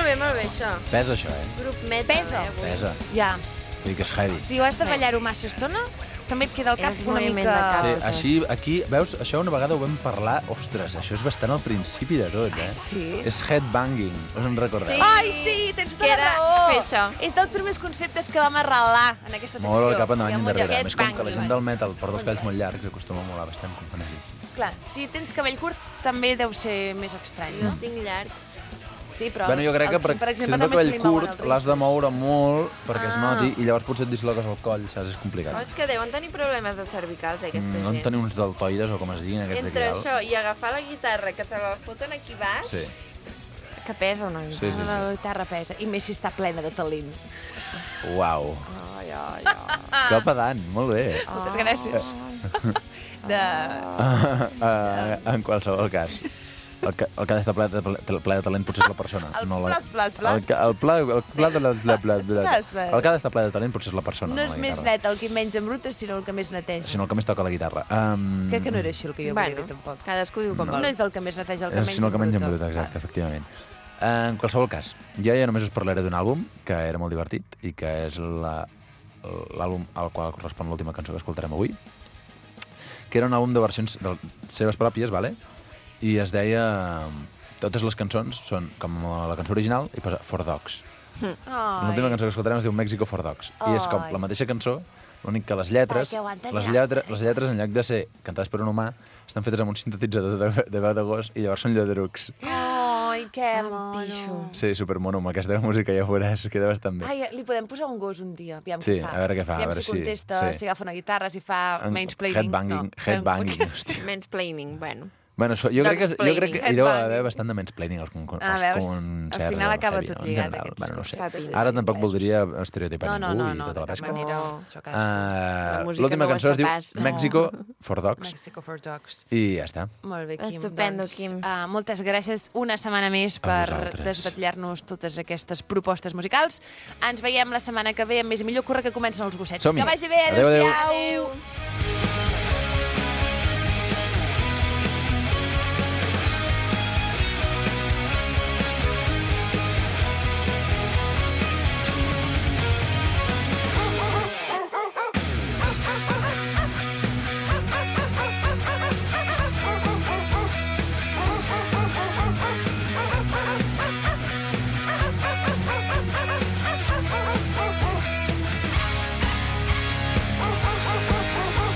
molt bé, això. Pesa això, Grup metal, Pesa. Pesa. Ja. Vull dir que és heavy. Si ho has de ballar-ho massa estona, també et queda el cap És una moviment mica... de cap. Sí, així, aquí, veus, això una vegada ho vam parlar, ostres, això és bastant al principi de tot, Sí? És headbanging, us en recordeu? Sí. Ai, sí, tens tota Que la era raó. fer això. És dels primers conceptes que vam arrelar en aquesta secció. Molt el cap endavant Hi ha i molt endarrere. aquest Més com que la bang, gent del metal porta els cabells molt llargs, acostuma a molar bastant com fan així. Clar, si tens cabell curt, també deu ser més estrany, Jo no? el tinc llarg. Sí, però... Bueno, jo crec que el Quim, si exemple, tens el també cabell se li mouen curt els l'has de moure molt perquè es Ah. noti i llavors potser et disloques el coll, saps? És Oh, complicat. és que deuen tenir problemes de cervicals, aquesta No en gent. tenir uns deltoides o com es diguin aquests Entre d'aquí dalt. això i agafar la guitarra, que se la foten aquí baix, Sí. que pesa una mica. Sí, sí, La sí. guitarra pesa, i més si està plena de talent. Uau. Ai, ai, ai. Que pedant, molt bé. Moltes gràcies. En qualsevol cas. El que ha d'estar ple de talent potser és la persona. El no plaps, plaps, El plaps. que ha d'estar ple de talent potser és la persona. No és la més guitarra. net el que menys embruta, sinó el que més neteja. Sinó el que més toca la guitarra. Crec que no era així el que jo volia Bueno, dir, tampoc. cadascú diu com No vol. és el que més neteja, el que menys Sinó el que menys embruta, embruta. exacte, efectivament. En qualsevol cas, jo ja només us parlaré d'un àlbum que era molt divertit i que és l'àlbum al qual correspon l'última cançó que escoltarem avui, que era un àlbum de versions seves pròpies, vale? I es deia... Totes les cançons són com la cançó original i posa For Dogs. L'última cançó que escoltarem es diu Mexico for Dogs. I és com la mateixa cançó, l'únic que les lletres, les lletres en lloc de ser cantades per un humà, estan fetes amb un sintetitzador de veu de gos i llavors són lladrucs. Ai, que mono. Pixo. Sí, supermono, amb aquesta música ja ho veuràs, queda bastant bé. Ai, li podem posar un gos un dia, aviam Sí, què fa. a veure què fa, a Aviam veure si si- contesta, sí. si agafa una guitarra, si fa mansplaining. Headbanging, headbanging, hòstia. Mansplaining, bueno. Bueno, jo crec que hi deu haver bastant de mansplaining als concerts. Ah, veus? Al final acaba tot lligat, aquest aquests bueno, no sé. concerts. Ara tampoc voldria estereotipar No, ningú no, i tota la de cap pesca. manera. No. Això que La música L'última no ho cançó és es diu capaç. No. Mexico for Dogs Mexico for Dogs. i ja està. Molt bé, Quim. Estupendo, doncs, Quim. Moltes gràcies una setmana més per vosaltres. desvetllar-nos totes aquestes propostes musicals. Ens veiem la setmana que ve amb més i millor. Corre que comencen els gossets. Som-hi. Que vagi bé, Adéu, adéu. adéu-siau. Oh,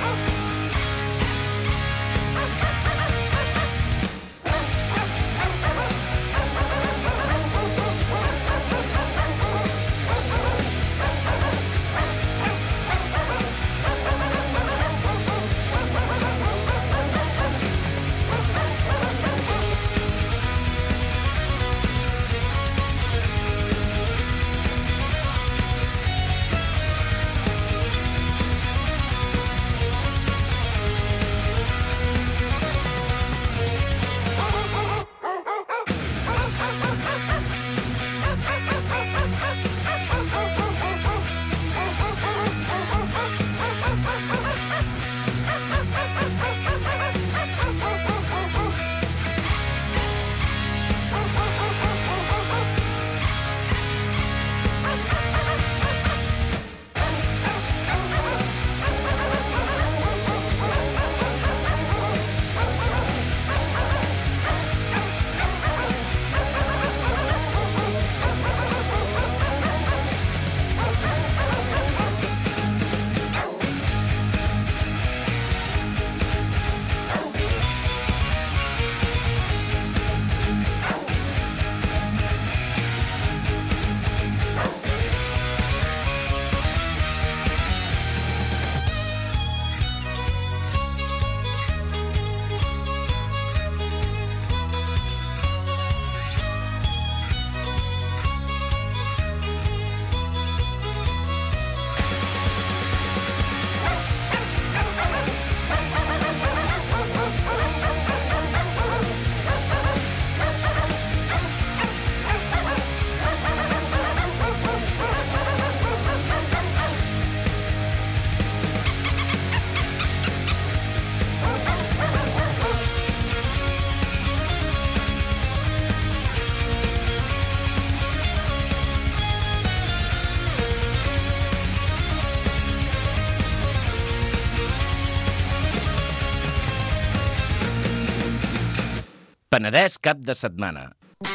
Penedès cap de setmana.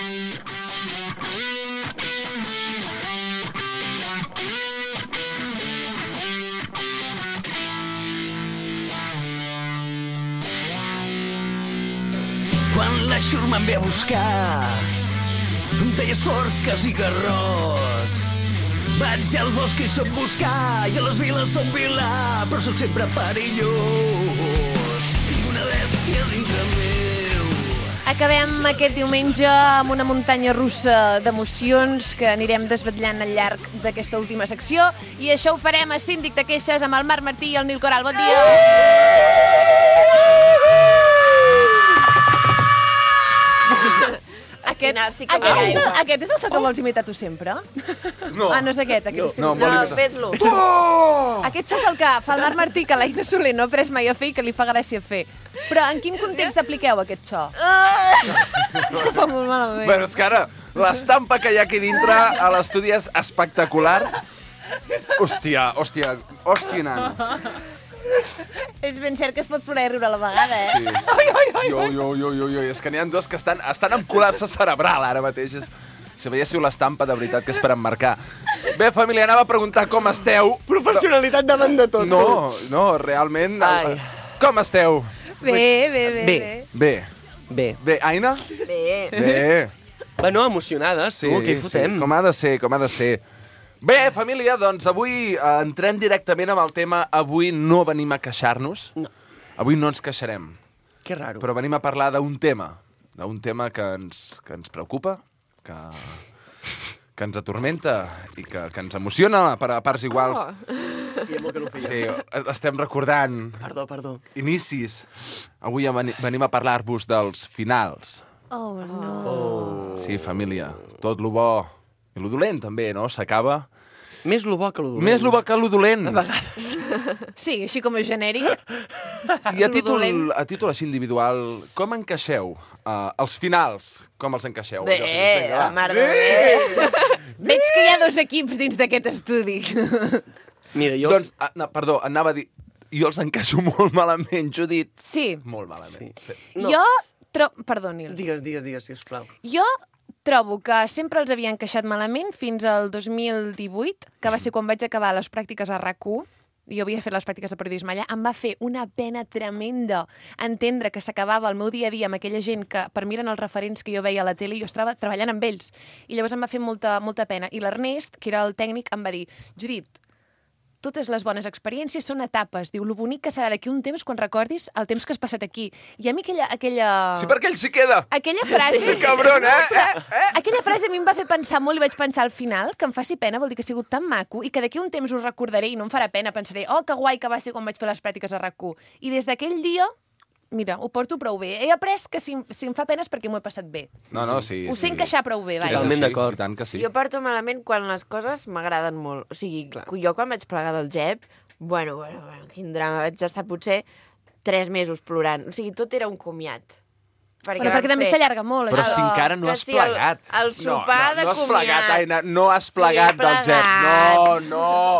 Quan la xurma em ve a buscar, em deies forques i garrots. Vaig al bosc i soc buscar, i a les viles som vilà, però soc sempre perillós. Tinc una bèstia dintre meu. Acabem aquest diumenge amb una muntanya russa d'emocions que anirem desvetllant al llarg d'aquesta última secció, i això ho farem a Síndic de Queixes amb el Marc Martí i el Nil Coral. Bon dia! Aquest és el so que vols imitar tu sempre? No. Ah, no és aquest. No, fes-lo. Aquest és el que fa el Marc Martí, que l'Aina Soler no ha après mai a fer i que li fa gràcia fer. Però en quin context apliqueu aquest so? Això fa molt malament. Bueno, és que ara l'estampa que hi ha aquí dintre a l'estudi és espectacular. Hòstia, nano. És ben cert que es pot plorar i riure a la vegada, eh? Sí. És que n'hi ha dos que estan amb col·lapse cerebral ara mateix. Si veiéssiu l'estampa, de veritat, que és per emmarcar. Bé, família, anava a preguntar com esteu. Professionalitat davant de tot. No, realment... Ai. Com esteu? Bé. Aina? Bé. Bueno, emocionades, tu, què hi fotem? Sí, com ha de ser. Bé, família, doncs avui entrem directament amb el tema. Avui no venim a queixar-nos. No. Avui no ens queixarem. Que raro. Però venim a parlar d'un tema que ens preocupa, que ens atormenta i que ens emociona a parts iguals. I molt que no ho feia. Sí, estem recordant Perdó. inicis. Avui venim a parlar-vos dels finals. Oh, no. Sí, família, tot lo bo i lo dolent també, no? S'acaba. Més lo bo que lo dolent. Més lo bo que lo dolent. A vegades. Sí, així com a genèric. I a títol així individual, com encaixeu els finals? Com els encaixeu? Bé, la mar de bé. Veig que hi ha dos equips dins d'aquest estudi. Mira, jo... Doncs, perdó, anava a dir... Jo els encaixo molt malament, Judit. Sí. Molt malament. Sí. No. Perdó, Nil. Digues, sisplau. Jo trobo que sempre els havia encaixat malament fins al 2018, que va ser quan vaig acabar les pràctiques a RAC1. Jo havia fet les pràctiques de periodisme allà. Em va fer una pena tremenda entendre que s'acabava el meu dia a dia amb aquella gent que, per mi, eren els referents que jo veia a la tele i jo estava treballant amb ells. I llavors em va fer molta pena. I l'Ernest, que era el tècnic, em va dir: Judit, totes les bones experiències són etapes. Diu, lo bonic que serà d'aquí un temps quan recordis el temps que has passat aquí. I a mi aquella... Sí, perquè ell s'hi queda. Aquella frase... Sí, cabron, Aquella frase a mi em va fer pensar molt i vaig pensar al final que em faci pena, vol dir que ha sigut tan maco i que d'aquí un temps us recordaré i no em farà pena. Pensaré, oh, que guai que va ser quan vaig fer les pràctiques a RAC1. I des d'aquell dia... Mira, ho porto prou bé. He après que si em fa pena és perquè m'ho he passat bé. No, sí. Ho sé encaixar prou bé, vaja. Totalment d'acord. I tant que sí. Jo porto malament quan les coses m'agraden molt. O sigui, jo quan vaig plegar del GEP, bueno, quin drama, vaig estar potser 3 mesos plorant. O sigui, tot era un comiat. Perquè també s'allarga molt. Però això. si encara no has plegat. El sopar de no has comiat. plegat, Aina, no has plegat del GEP.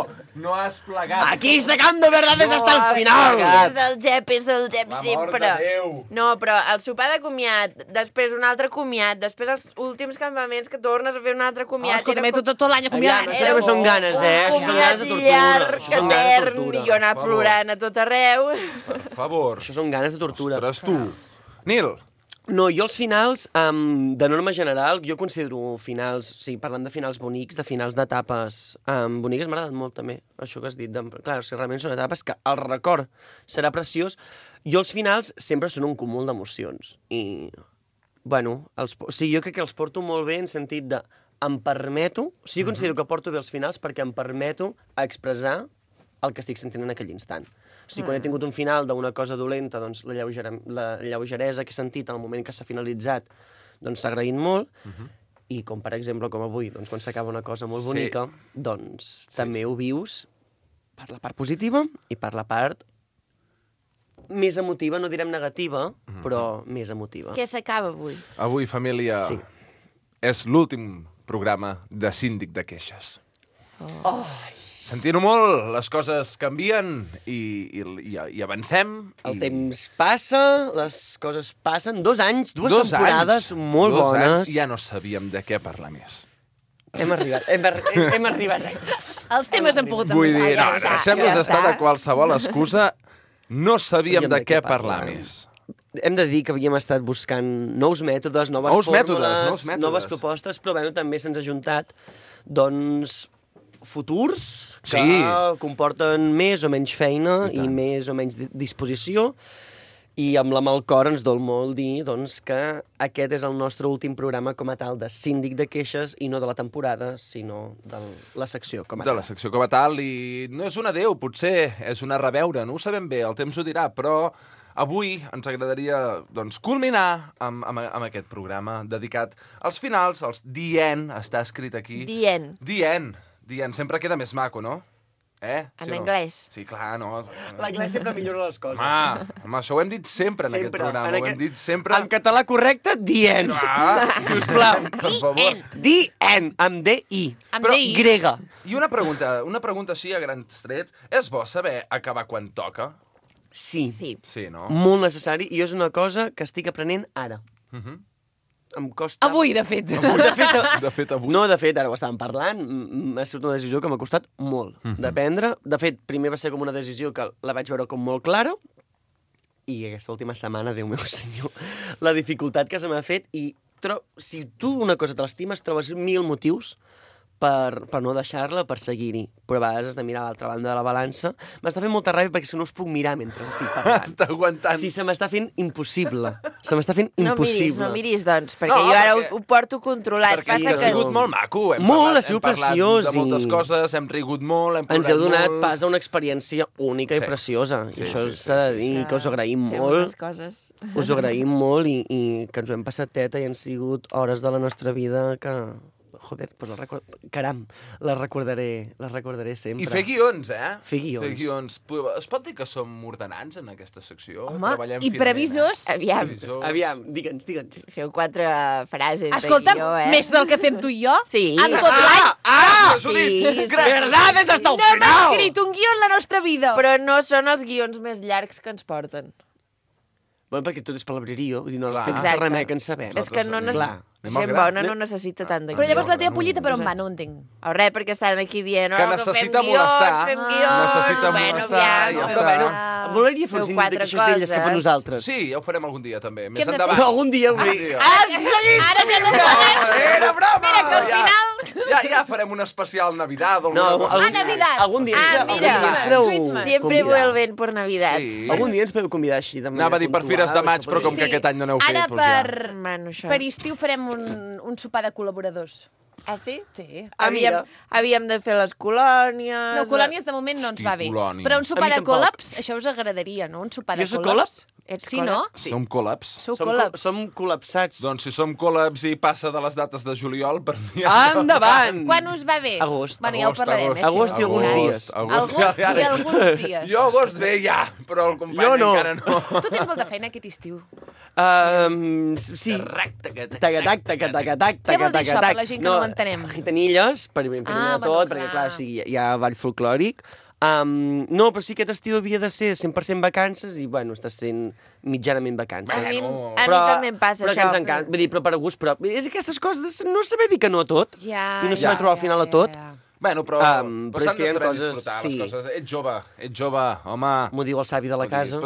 No has plegat. Aquí sacando verdades hasta el final. És del GEP sempre. No, però el sopar de comiat, després un altre comiat, després els últims campaments que tornes a fer un altre comiat. Escolta'm, tot l'any a comiat. Això són ganes, Un comiat llarg, etern, i jo anar plorant a tot arreu. Per favor. Això són ganes de tortura. Ostres, tu. Nil. No, jo els finals, de norma general, jo considero finals, sí, parlant de finals bonics, de finals d'etapes boniques, m'ha agradat molt també, això que has dit. Clar, si realment són etapes que el record serà preciós. Jo els finals sempre són un cúmul d'emocions. I, bueno, jo crec que els porto molt bé en sentit de em permeto, jo considero que porto bé els finals perquè em permeto expressar el que estic sentint en aquell instant. O sigui, quan he tingut un final d'una cosa dolenta, doncs la lleugeresa que he sentit en el moment que s'ha finalitzat, doncs s'ha agraït molt. I com, per exemple, com avui, doncs quan s'acaba una cosa molt bonica, doncs també ho vius per la part positiva i per la part més emotiva, no direm negativa, però més emotiva. Què s'acaba avui? Avui, família, és l'últim programa de Síndic de Queixes. Sentint-ho molt, les coses canvien i avancem. El temps passa, les coses passen. 2 anys, 2 temporades molt bones. 2 anys, ja no sabíem de què parlar més. Hem arribat. Els temes han pogut Vull dir, no, sembles estar de qualsevol excusa. No sabíem de què parlar més. Hem de dir que havíem estat buscant nous mètodes, noves fórmules, noves propostes, però bueno, també se'ns ha juntat doncs, futurs que comporten més o menys feina i més o menys disposició. I amb la mà al cor ens dol molt dir doncs, que aquest és el nostre últim programa com a tal de síndic de queixes i no de la temporada, sinó de la secció com a tal. De la secció com a tal, i no és un adéu, potser és una reveure, no ho sabem bé, el temps ho dirà, però avui ens agradaria doncs, culminar amb aquest programa dedicat als finals, als The End, està escrit aquí. The End, sempre queda més maco, no? En anglès. Sí, clar, no. L'anglès sempre millora les coses. Home, això ho hem dit sempre en aquest programa. Ho hem dit sempre... En català correcte, The End. Sisplau. The End, amb D-I. Amb D-I. Grega. I una pregunta així a grans trets. És bo saber acabar quan toca? Sí, no? Molt necessari, i és una cosa que estic aprenent ara. Em costa... Avui, de fet. De fet, avui. No, de fet, ara ho estàvem parlant, m'ha sigut una decisió que m'ha costat molt de prendre. De fet, primer va ser com una decisió que la vaig veure com molt clara, i aquesta última setmana, Déu meu senyor, la dificultat que se m'ha fet, i si tu una cosa te l'estimes, trobes 1000 motius per no deixar-la, per seguir-hi. Però a vegades has de mirar a l'altra banda de la balança. M'està fent molta ràbia perquè no us puc mirar mentre estic parlant. Està aguantant. Sí, se m'està fent impossible. No miris, doncs, perquè jo ara ho porto controlat. Perquè ha sigut molt maco. Molt, ha sigut preciós. Hem parlat de moltes coses, hem rigut molt, hem plorat molt. Ens heu donat pas a una experiència única i preciosa. I això s'ha de dir, que us ho agraïm molt. Us ho agraïm molt i que ens ho hem passat teta i han sigut hores de la nostra vida que... Joder, caram, la recordaré sempre. I fer guions, Fer guions. Es pot dir que som ordenants en aquesta secció? Home, i previsors? Aviam, digue'ns. Feu 4 frases Escolta, de guió, més del que fem tu i jo? Sí. En tot l'any? Sí. Verdades hasta el final! No hem escrit un guió en la nostra vida. Però no són els guions més llargs que ens porten. Bueno, perquè tot és palabrerío, vull dir, no tens remei que en sabem. És que no gent bona no necessita tant de guió. Però llavors la teva pollita per on va? No ho entenc. O res, perquè estan aquí dient que necessita molestar. Fem guions. Necessita molestar, ja està. Volaria fer un síndic de queixes d'elles cap a nosaltres. Sí, ja ho farem algun dia, també. Més endavant. Algun dia, vull dir. Ara ja no podem. Era broma! Mira que al final... Ja farem un especial Navidad. Navidad. Algun dia. Siempre vuelven por Navidad. Algun dia ens podeu convidar així. Anava a dir per Fires de Maig, però com que aquest any no n'heu fet, doncs ja. Per estiu farem un sopar de col·laboradors. Ah, sí? Sí. Havíem de fer les colònies... No, colònies de moment no ens va bé. Però un sopar de col·laps, això us agradaria, no? Un sopar de col·laps. Sí, no? Som col·laps. Som col·lapsats. Doncs si som col·laps i passa de les dates de juliol, per mi... Endavant! Quan us va bé? Agost. Bueno, ja ho parlarem. Agost i alguns dies. Agost i alguns dies. Jo agost bé ja, però el company encara no. Tu tens molta feina aquest estiu. Sí. Què vol dir això, per la gent que no ho entenem? Gitanilles, primer de tot, perquè clar, hi ha ball folclòric. No, però sí que aquest estiu havia de ser 100% vacances i, bueno, està sent mitjanament vacances. A mi també em passa això. Però que ens encanta, vull dir, però per gust, però és aquestes coses de no saber dir que no a tot i no saber trobar al final a tot. Bueno, però s'han de saber disfrutar les coses. Ets jove, home. M'ho diu el savi de la casa.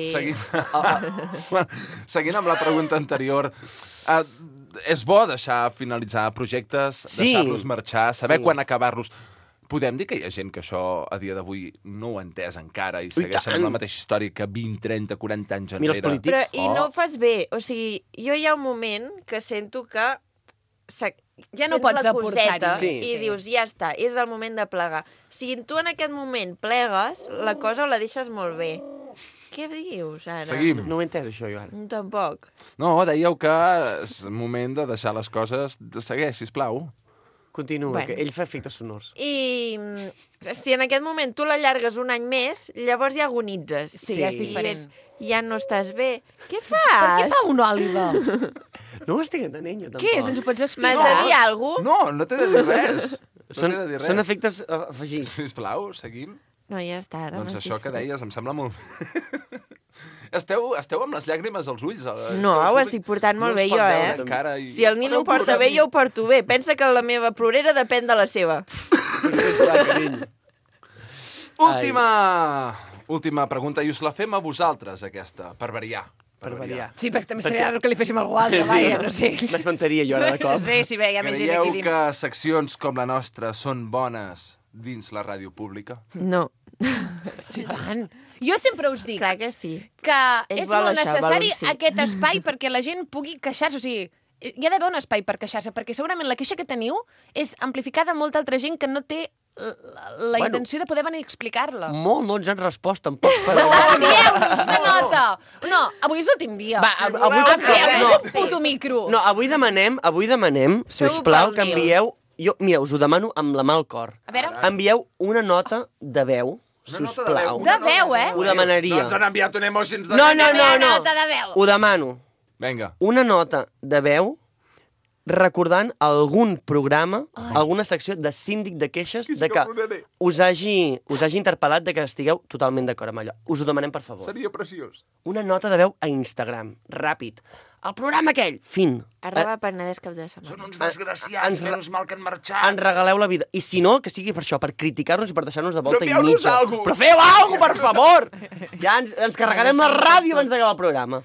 Seguint amb la pregunta anterior, és bo deixar finalitzar projectes, deixar-los marxar, saber quan acabar-los. Podem dir que hi ha gent que això a dia d'avui no ho ha entès encara i segueixen amb la mateixa història que 20, 30, 40 anys enrere. Però i no ho fas bé. O sigui, jo hi ha un moment que sento que ja no pots aportar-hi. I dius, ja està, és el moment de plegar. Si tu en aquest moment plegues, la cosa la deixes molt bé. Què dius, ara? Seguim. No ho he entès, això, jo, ara. Tampoc. No, dèieu que és moment de deixar les coses... Segueix, sisplau. Continua, que ell fa efectes sonors. I si en aquest moment tu l'allargues un any més, llavors ja agonitzes. Sí, ja és diferent. Ja no estàs bé. Què fas? Per què fa un òliba? No ho estic entenent, jo tampoc. Què és? Ens ho pots explicar? M'has de dir alguna cosa? No t'he de dir res. No t'he de dir res. Són efectes afegits. Sisplau, seguim. No, ja està. Ara Doncs això que deies em sembla molt... Esteu amb les llàgrimes als ulls. No, ho estic portant molt bé jo, Encara, i... Si el Nil ho porta bé, jo ho porto bé. Pensa que la meva plorera depèn de la seva. Última pregunta, i us la fem a vosaltres, aquesta, per variar. Sí, perquè també seria raro que li féssim algú altre, vaja, no sé. M'espantaria jo ara de cop. Sí, bé, hi ha més gent aquí Creieu dins. que seccions com la nostra són bones dins la ràdio pública? No. Sí, tant. Jo sempre us dic Clar que sí. que Ells és molt volen això, necessari volen sí. aquest espai perquè la gent pugui queixar-se. O sigui, hi ha d'haver un espai per queixar-se, perquè segurament la queixa que teniu és amplificada a molta altra gent que no té la intenció de poder venir a explicar-la. Molt no ens han respost, tampoc. Dieu-nos de nota! No, avui és l'últim dia. Va, avui Envieu-nos un puto micro. No, avui demanem, sisplau, que envieu... Mira, us ho demano amb la mà al cor. A veure. Envieu una nota de veu, sisplau. De veu, Ho demanaria. No ens han enviat un emojis de... No. Nota de veu. Ho demano. Vinga. Una nota de veu recordant algun programa, alguna secció de síndic de queixes, de que us hagi interpel·lat de que estigueu totalment d'acord amb allò. Us ho demanem, per favor. Seria preciós. Una nota de veu a Instagram, ràpid. El programa aquell, fin. Arroba Penedès cap de setmana. Són uns desgraciats, menys mal que han marxat. Ens regaleu la vida. I si no, que sigui per això, per criticar-nos i per deixar-nos de volta i Però mitja. alguna cosa. Però feu alguna cosa, per favor! Ja ens carregarem la ràdio abans d'acabar el programa.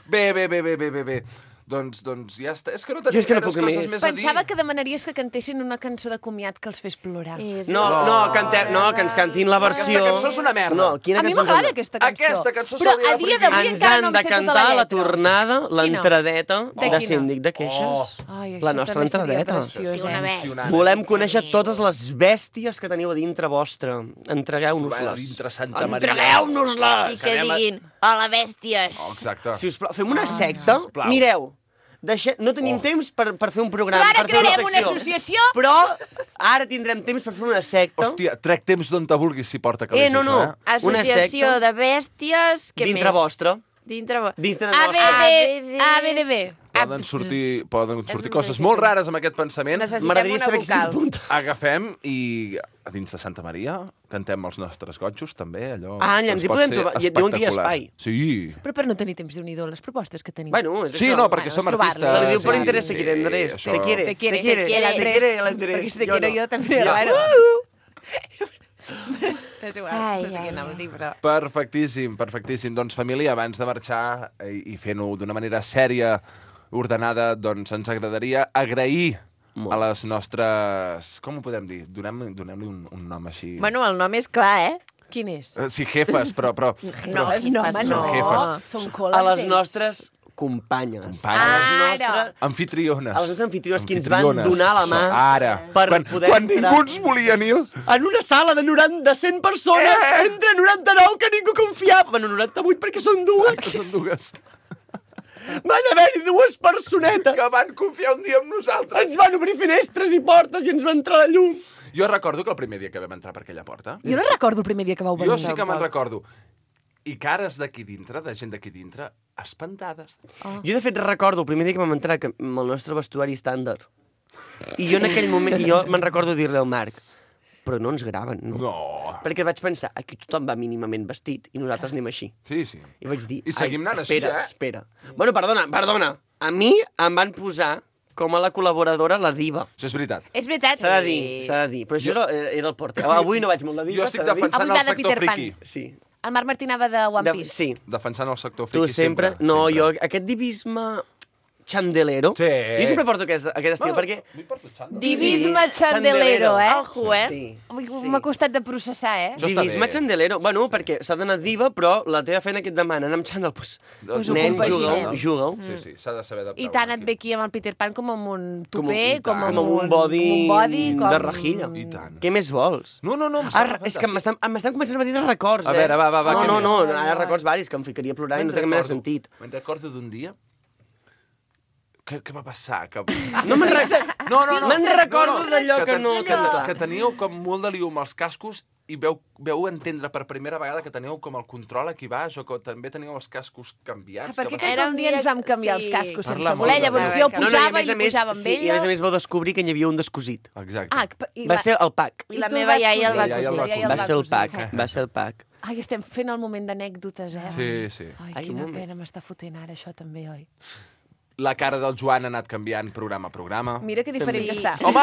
Bé. Doncs ja està. És que no tenim puc coses més. més a dir. Pensava que demanaries que cantessin una cançó de comiat que els fes plorar. No, que ens cantin la versió... Aquesta cançó és una merda. No, A mi m'agrada aquesta cançó. Aquesta cançó però s'hauria a de dia prohibir. d'avui Ens encara han no de em sé tota cantar la lletra. tornada, l'entradeta De de quina? síndic de queixes. Ai, La això nostra també seria entradeta. preciós, Una eh? bèstia. Volem conèixer totes les bèsties que teniu a dintre vostre. A Entregueu-nos-les. dintre Santa Maria. Entregueu-nos-les! I que diguin, hola, bèsties. Exacte. Sisplau, fem una secta. sisplau. Mireu, no tenim temps per fer un programa. Però ara per fer crearem una secció. associació. Però ara tindrem temps per fer una secta. Hòstia, trec temps d'on te vulguis si porta calés, no. això, Una Associació secta de bèsties... Què dintre més? vostre. Dintre vostre. ABDB. Poden sortir coses molt rares amb aquest pensament. Necessitem M'agradaria una saber qui vocal. s'apunta. Agafem i a dins de Santa Maria cantem els nostres gotxos, també, allò... Ens hi pot podem ser trobar. Diuen que hi ha espectacular. espai. Sí. Però per no tenir temps d'unir les propostes que teniu. Bueno, és Sí, això. no, perquè som Bueno, és artistes. trobar-les. Se li diu por sí, interés, te sí, quiere Andrés. això. Te quiere. Te quiere, el Andrés. Perquè si te Jo quiero no. yo también. Ja. Bueno. És igual, no sé què anava a dir, però... Perfectíssim. Doncs, família, abans de marxar i fent-ho d'una manera sèria, ordenada, doncs ens agradaria agrair a les nostres... Com ho podem dir? Donem-li un nom així. Bueno, el nom és clar, eh? Quin és? Sí, jefes, però... No, Són jefes. Són A col·legues. les nostres companyes. Companyes. A les Ara. nostres... Anfitriones. A les nostres anfitriones que ens van Anfitriones. donar la mà Això, ara. per poder quan entrar. ningú ens volia, Nil. En una sala de 100 persones, entre 99 que ningú confiava. Bueno, 98 perquè són dues. Són dues. Van haver-hi dues personetes. Que van confiar un dia en nosaltres. Ens van obrir finestres i portes i ens va entrar la llum. Jo recordo que el primer dia que vam entrar per aquella porta... Jo no recordo el primer dia que vau venir. Jo sí que me'n recordo. I cares d'aquí dintre, de gent d'aquí dintre, espantades. Jo, de fet, recordo el primer dia que vam entrar que, amb el nostre vestuari estàndard. I jo en aquell moment, jo me'n recordo dir-li al Marc, però no ens graven, no? No. Perquè vaig pensar, aquí tothom va mínimament vestit i nosaltres anem així. Sí. I vaig dir, I seguim anant espera, així, espera. Bueno, perdona. A mi em van posar com a la col·laboradora la diva. Això és veritat. És veritat. S'ha de dir. Però això era el porter. Avui no vaig molt de diva, Jo estic s'ha de dir. defensant Avui el va de sector Peter Pan. friki. Sí. El Marc Martí anava de One Piece. Sí. Defensant el sector Tu friki sempre... No, jo, aquest divisme chandelero. Sí. Jo sempre porto aquest estil, perquè... Divisme chandelero, eh? Ojo, eh? Sí. M'ha costat de processar, eh? Això està Divisme bé. chandelero. Bueno, perquè s'ha d'anar diva, però la teva feina que et demanen amb xandall, doncs, Pues ho nen, compaginem. juga-ho. Sí, s'ha de saber adaptar. I tant et ve aquí amb el Peter Pan com amb un tupé, i tant. com amb un body, com... de rajilla. I tant. Què més vols? No, em Ara, és que m'estan començant a venir records, A veure, va, què No, més? ara records varis, que em ficaria a plorar i no té cap mena de sentit. Me'n recordo d'un dia... Què va passar? Que... No me'n No, Me'n recordo d'allò que no... Que teníeu com molt de liu amb els cascos i veu entendre per primera vegada que teníeu com el control aquí baix o que també teníeu els cascos canviats. Perquè un dia ens vam canviar els cascos sense voler, molt llavors jo pujava i pujava amb ella. I a més a més vau descobrir que hi havia un descosit. Exacte. Va ser el pack. I la meva iaia el va cosir. Va ser el pack. Ai, estem fent el moment d'anècdotes, Sí. Ai, quina pena m'està fotent ara això també, oi? La cara del Joan ha anat canviant programa a programa. Mira que diferent que està. Home,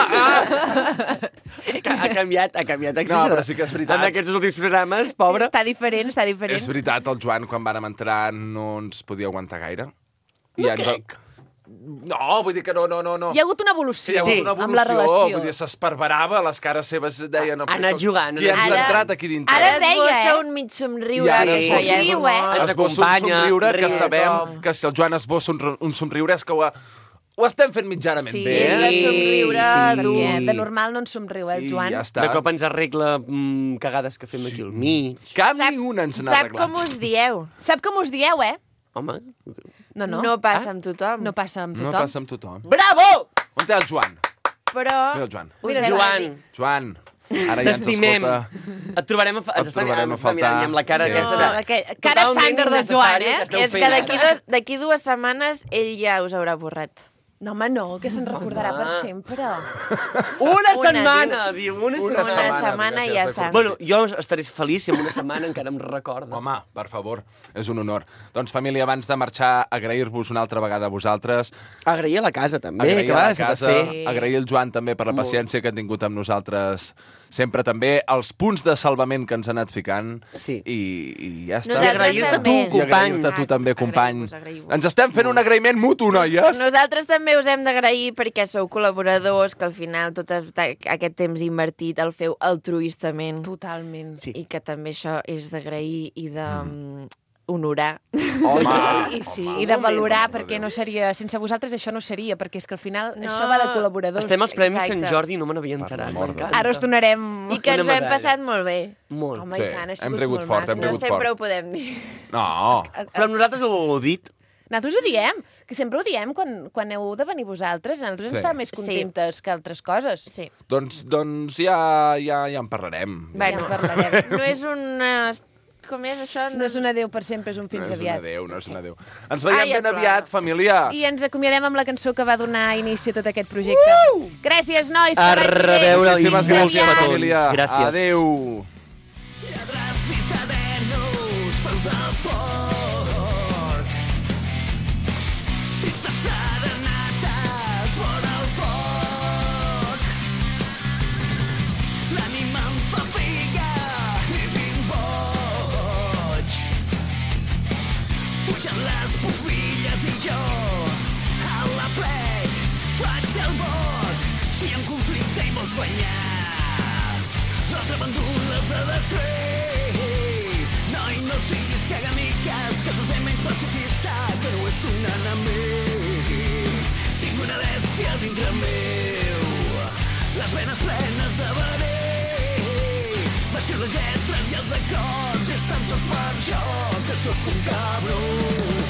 ha canviat exagerat. No, però sí que és veritat. En aquests últims programes, pobre. Està diferent. És veritat, el Joan, quan vàrem entrar, no ens podia aguantar gaire. No crec. No, vull dir que no. Hi ha hagut una evolució, amb la relació. Vull dir, s'esparverava, les cares seves deien... Ha anat jugant. Qui ens ha entrat aquí dintre? Ara esbossa un mig somriure. Ens acompanya. Que sabem que si el Joan esbossa un somriure és que ho estem fent mitjanament bé. Sí, de somriure dur. De normal no ens somriu, el Joan. I ja està. De cop ens arregla cagades que fem aquí al mig. Cap ni una ens n'ha arreglat. Sap com us dieu, Home... No passa amb tothom. No passa amb tothom. Bravo! On té el Joan? Però... Mira el Joan. Joan. Ara ja ens escolta. Et trobarem a faltar. Ens està mirant amb la cara aquesta. Cara estàndard del Joan, És que d'aquí 2 setmanes ell ja us haurà borrat. No, home, no, que se'n recordarà per sempre. Una setmana, diu, una setmana i ja està. Bueno, jo estaré feliç si en una setmana encara em recorda. Home, per favor, és un honor. Doncs, família, abans de marxar, agrair-vos una altra vegada a vosaltres. Agrair a la casa, també. Agrair a la casa, agrair al Joan també per la paciència que ha tingut amb nosaltres sempre també, els punts de salvament que ens ha anat ficant. Sí. I ja està. I agrair-te tu, company. I agrair-te tu també, company. Ens estem fent un agraïment mutu, noies. Nosaltres també us hem d'agrair perquè sou col·laboradors, que al final tot aquest temps invertit el feu altruistament. Totalment. Sí. I que també això és d'agrair i de... honorar. I de valorar, perquè no seria... Sense vosaltres això no seria, perquè és que al final això va de col·laboradors. Estem als Premis Sant Jordi i no me n'havia enterat. Ara us donarem... I que ens ho hem passat molt bé. Molt. Home, i tant, ha hem sigut rigut molt fort, maco. hem rigut fort. No sempre ho podem dir. No. Però nosaltres ho heu dit. Nosaltres ho diem, que sempre ho diem quan heu de venir vosaltres. A nosaltres ens fa més contentes que altres coses. Sí. Doncs ja en parlarem. Bueno, no és una... Com és això? No és un adéu per sempre, és un fins aviat. No és un adéu. Ens veiem ben aviat, família. I ens acomiadem amb la cançó que va donar inici a tot aquest projecte. Gràcies, nois. A reveure i molts petons. Gràcies. Adéu. Guanyar l'altre bandul els ha d'estrer. Noi, no siguis cagamiques, que tots menys pacifista, que no és un enemic. Tinc una bèstia dintre meu, les venes plenes de verí. M'escriu les lletres i els acords, i és tan sols per això que sóc un cabró.